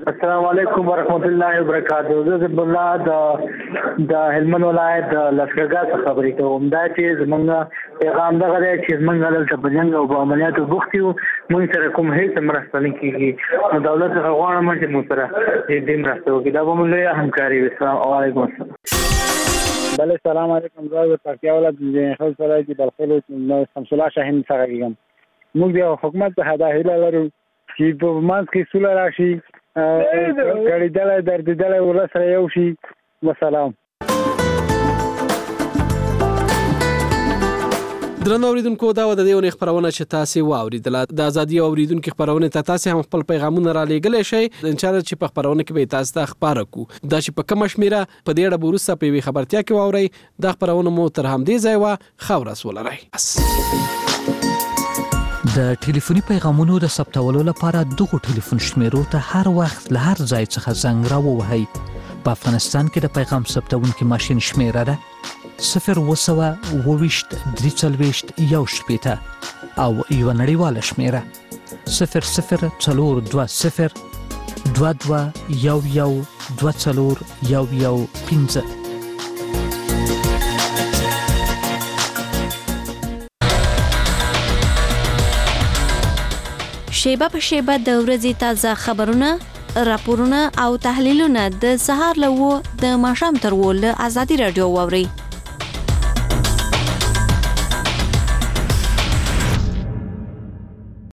السلام علیکم ورحمت الله وبرکاته. زه د الله د د هلمند ولایت د لشکرګاه څخه خبرې کوم. دا چې زمونږ پیغام دغه دی چې زمونږ دلته په جنګ او په عملیاتو بوخت یو، موږ سره کوم هیڅ مرسته نه کېږي. نو دولت څخه غواړم چې موږ سره دې مرسته وکړي. دا به موږ لویه همکاري وي. السلام علیکم. بله سلام علیکم. زه د پکتیا ولایت د خلک سره چې بلخیلو شمس الله شاهین څخه کېږم. موږ د حکومت څخه دا هیله لرو چې په منځ کې سوله راشي، کړیدلې دردیدلې ولسره یو شي. وسلام. درنو اوریدونکو، دا و د دې ونې خبرونه چې تاسو واوریدله. د ازادي اوریدونکو خبرونه ته تاسو هم خپل پیغامونه را لېږلی شئ. ان شاء الله چې په خبرونه کې به تاسو ته خبره کو. دا چې په کومه شمیره په دې اړه وروسته په وی خبرتیا کې واورئ. دا خبرونه مو تر همدې ځای و خورس ولرئ. د ټلیفوني پیغامونو د ثبتولو لپاره دغه ټلیفون شمیرو ته هر وخت له هر ځای څخه زنګ راووهئ. په افغانستان کې د پیغام ثبتونکي ماشین شمیره ده صفر وسوه اوويشت درې څلوېښت یو شپېته او یوه نړیواله شمیره صفر صفر څلور دوه صفر دوه دوه یو یو دوه څلور یو یو پنځه. شیبه په شیبه د ورځې تازه خبرونه، راپورونه او تحلیلونه د سهار له و د ماښام تر و له ازادي راډیو واورئ.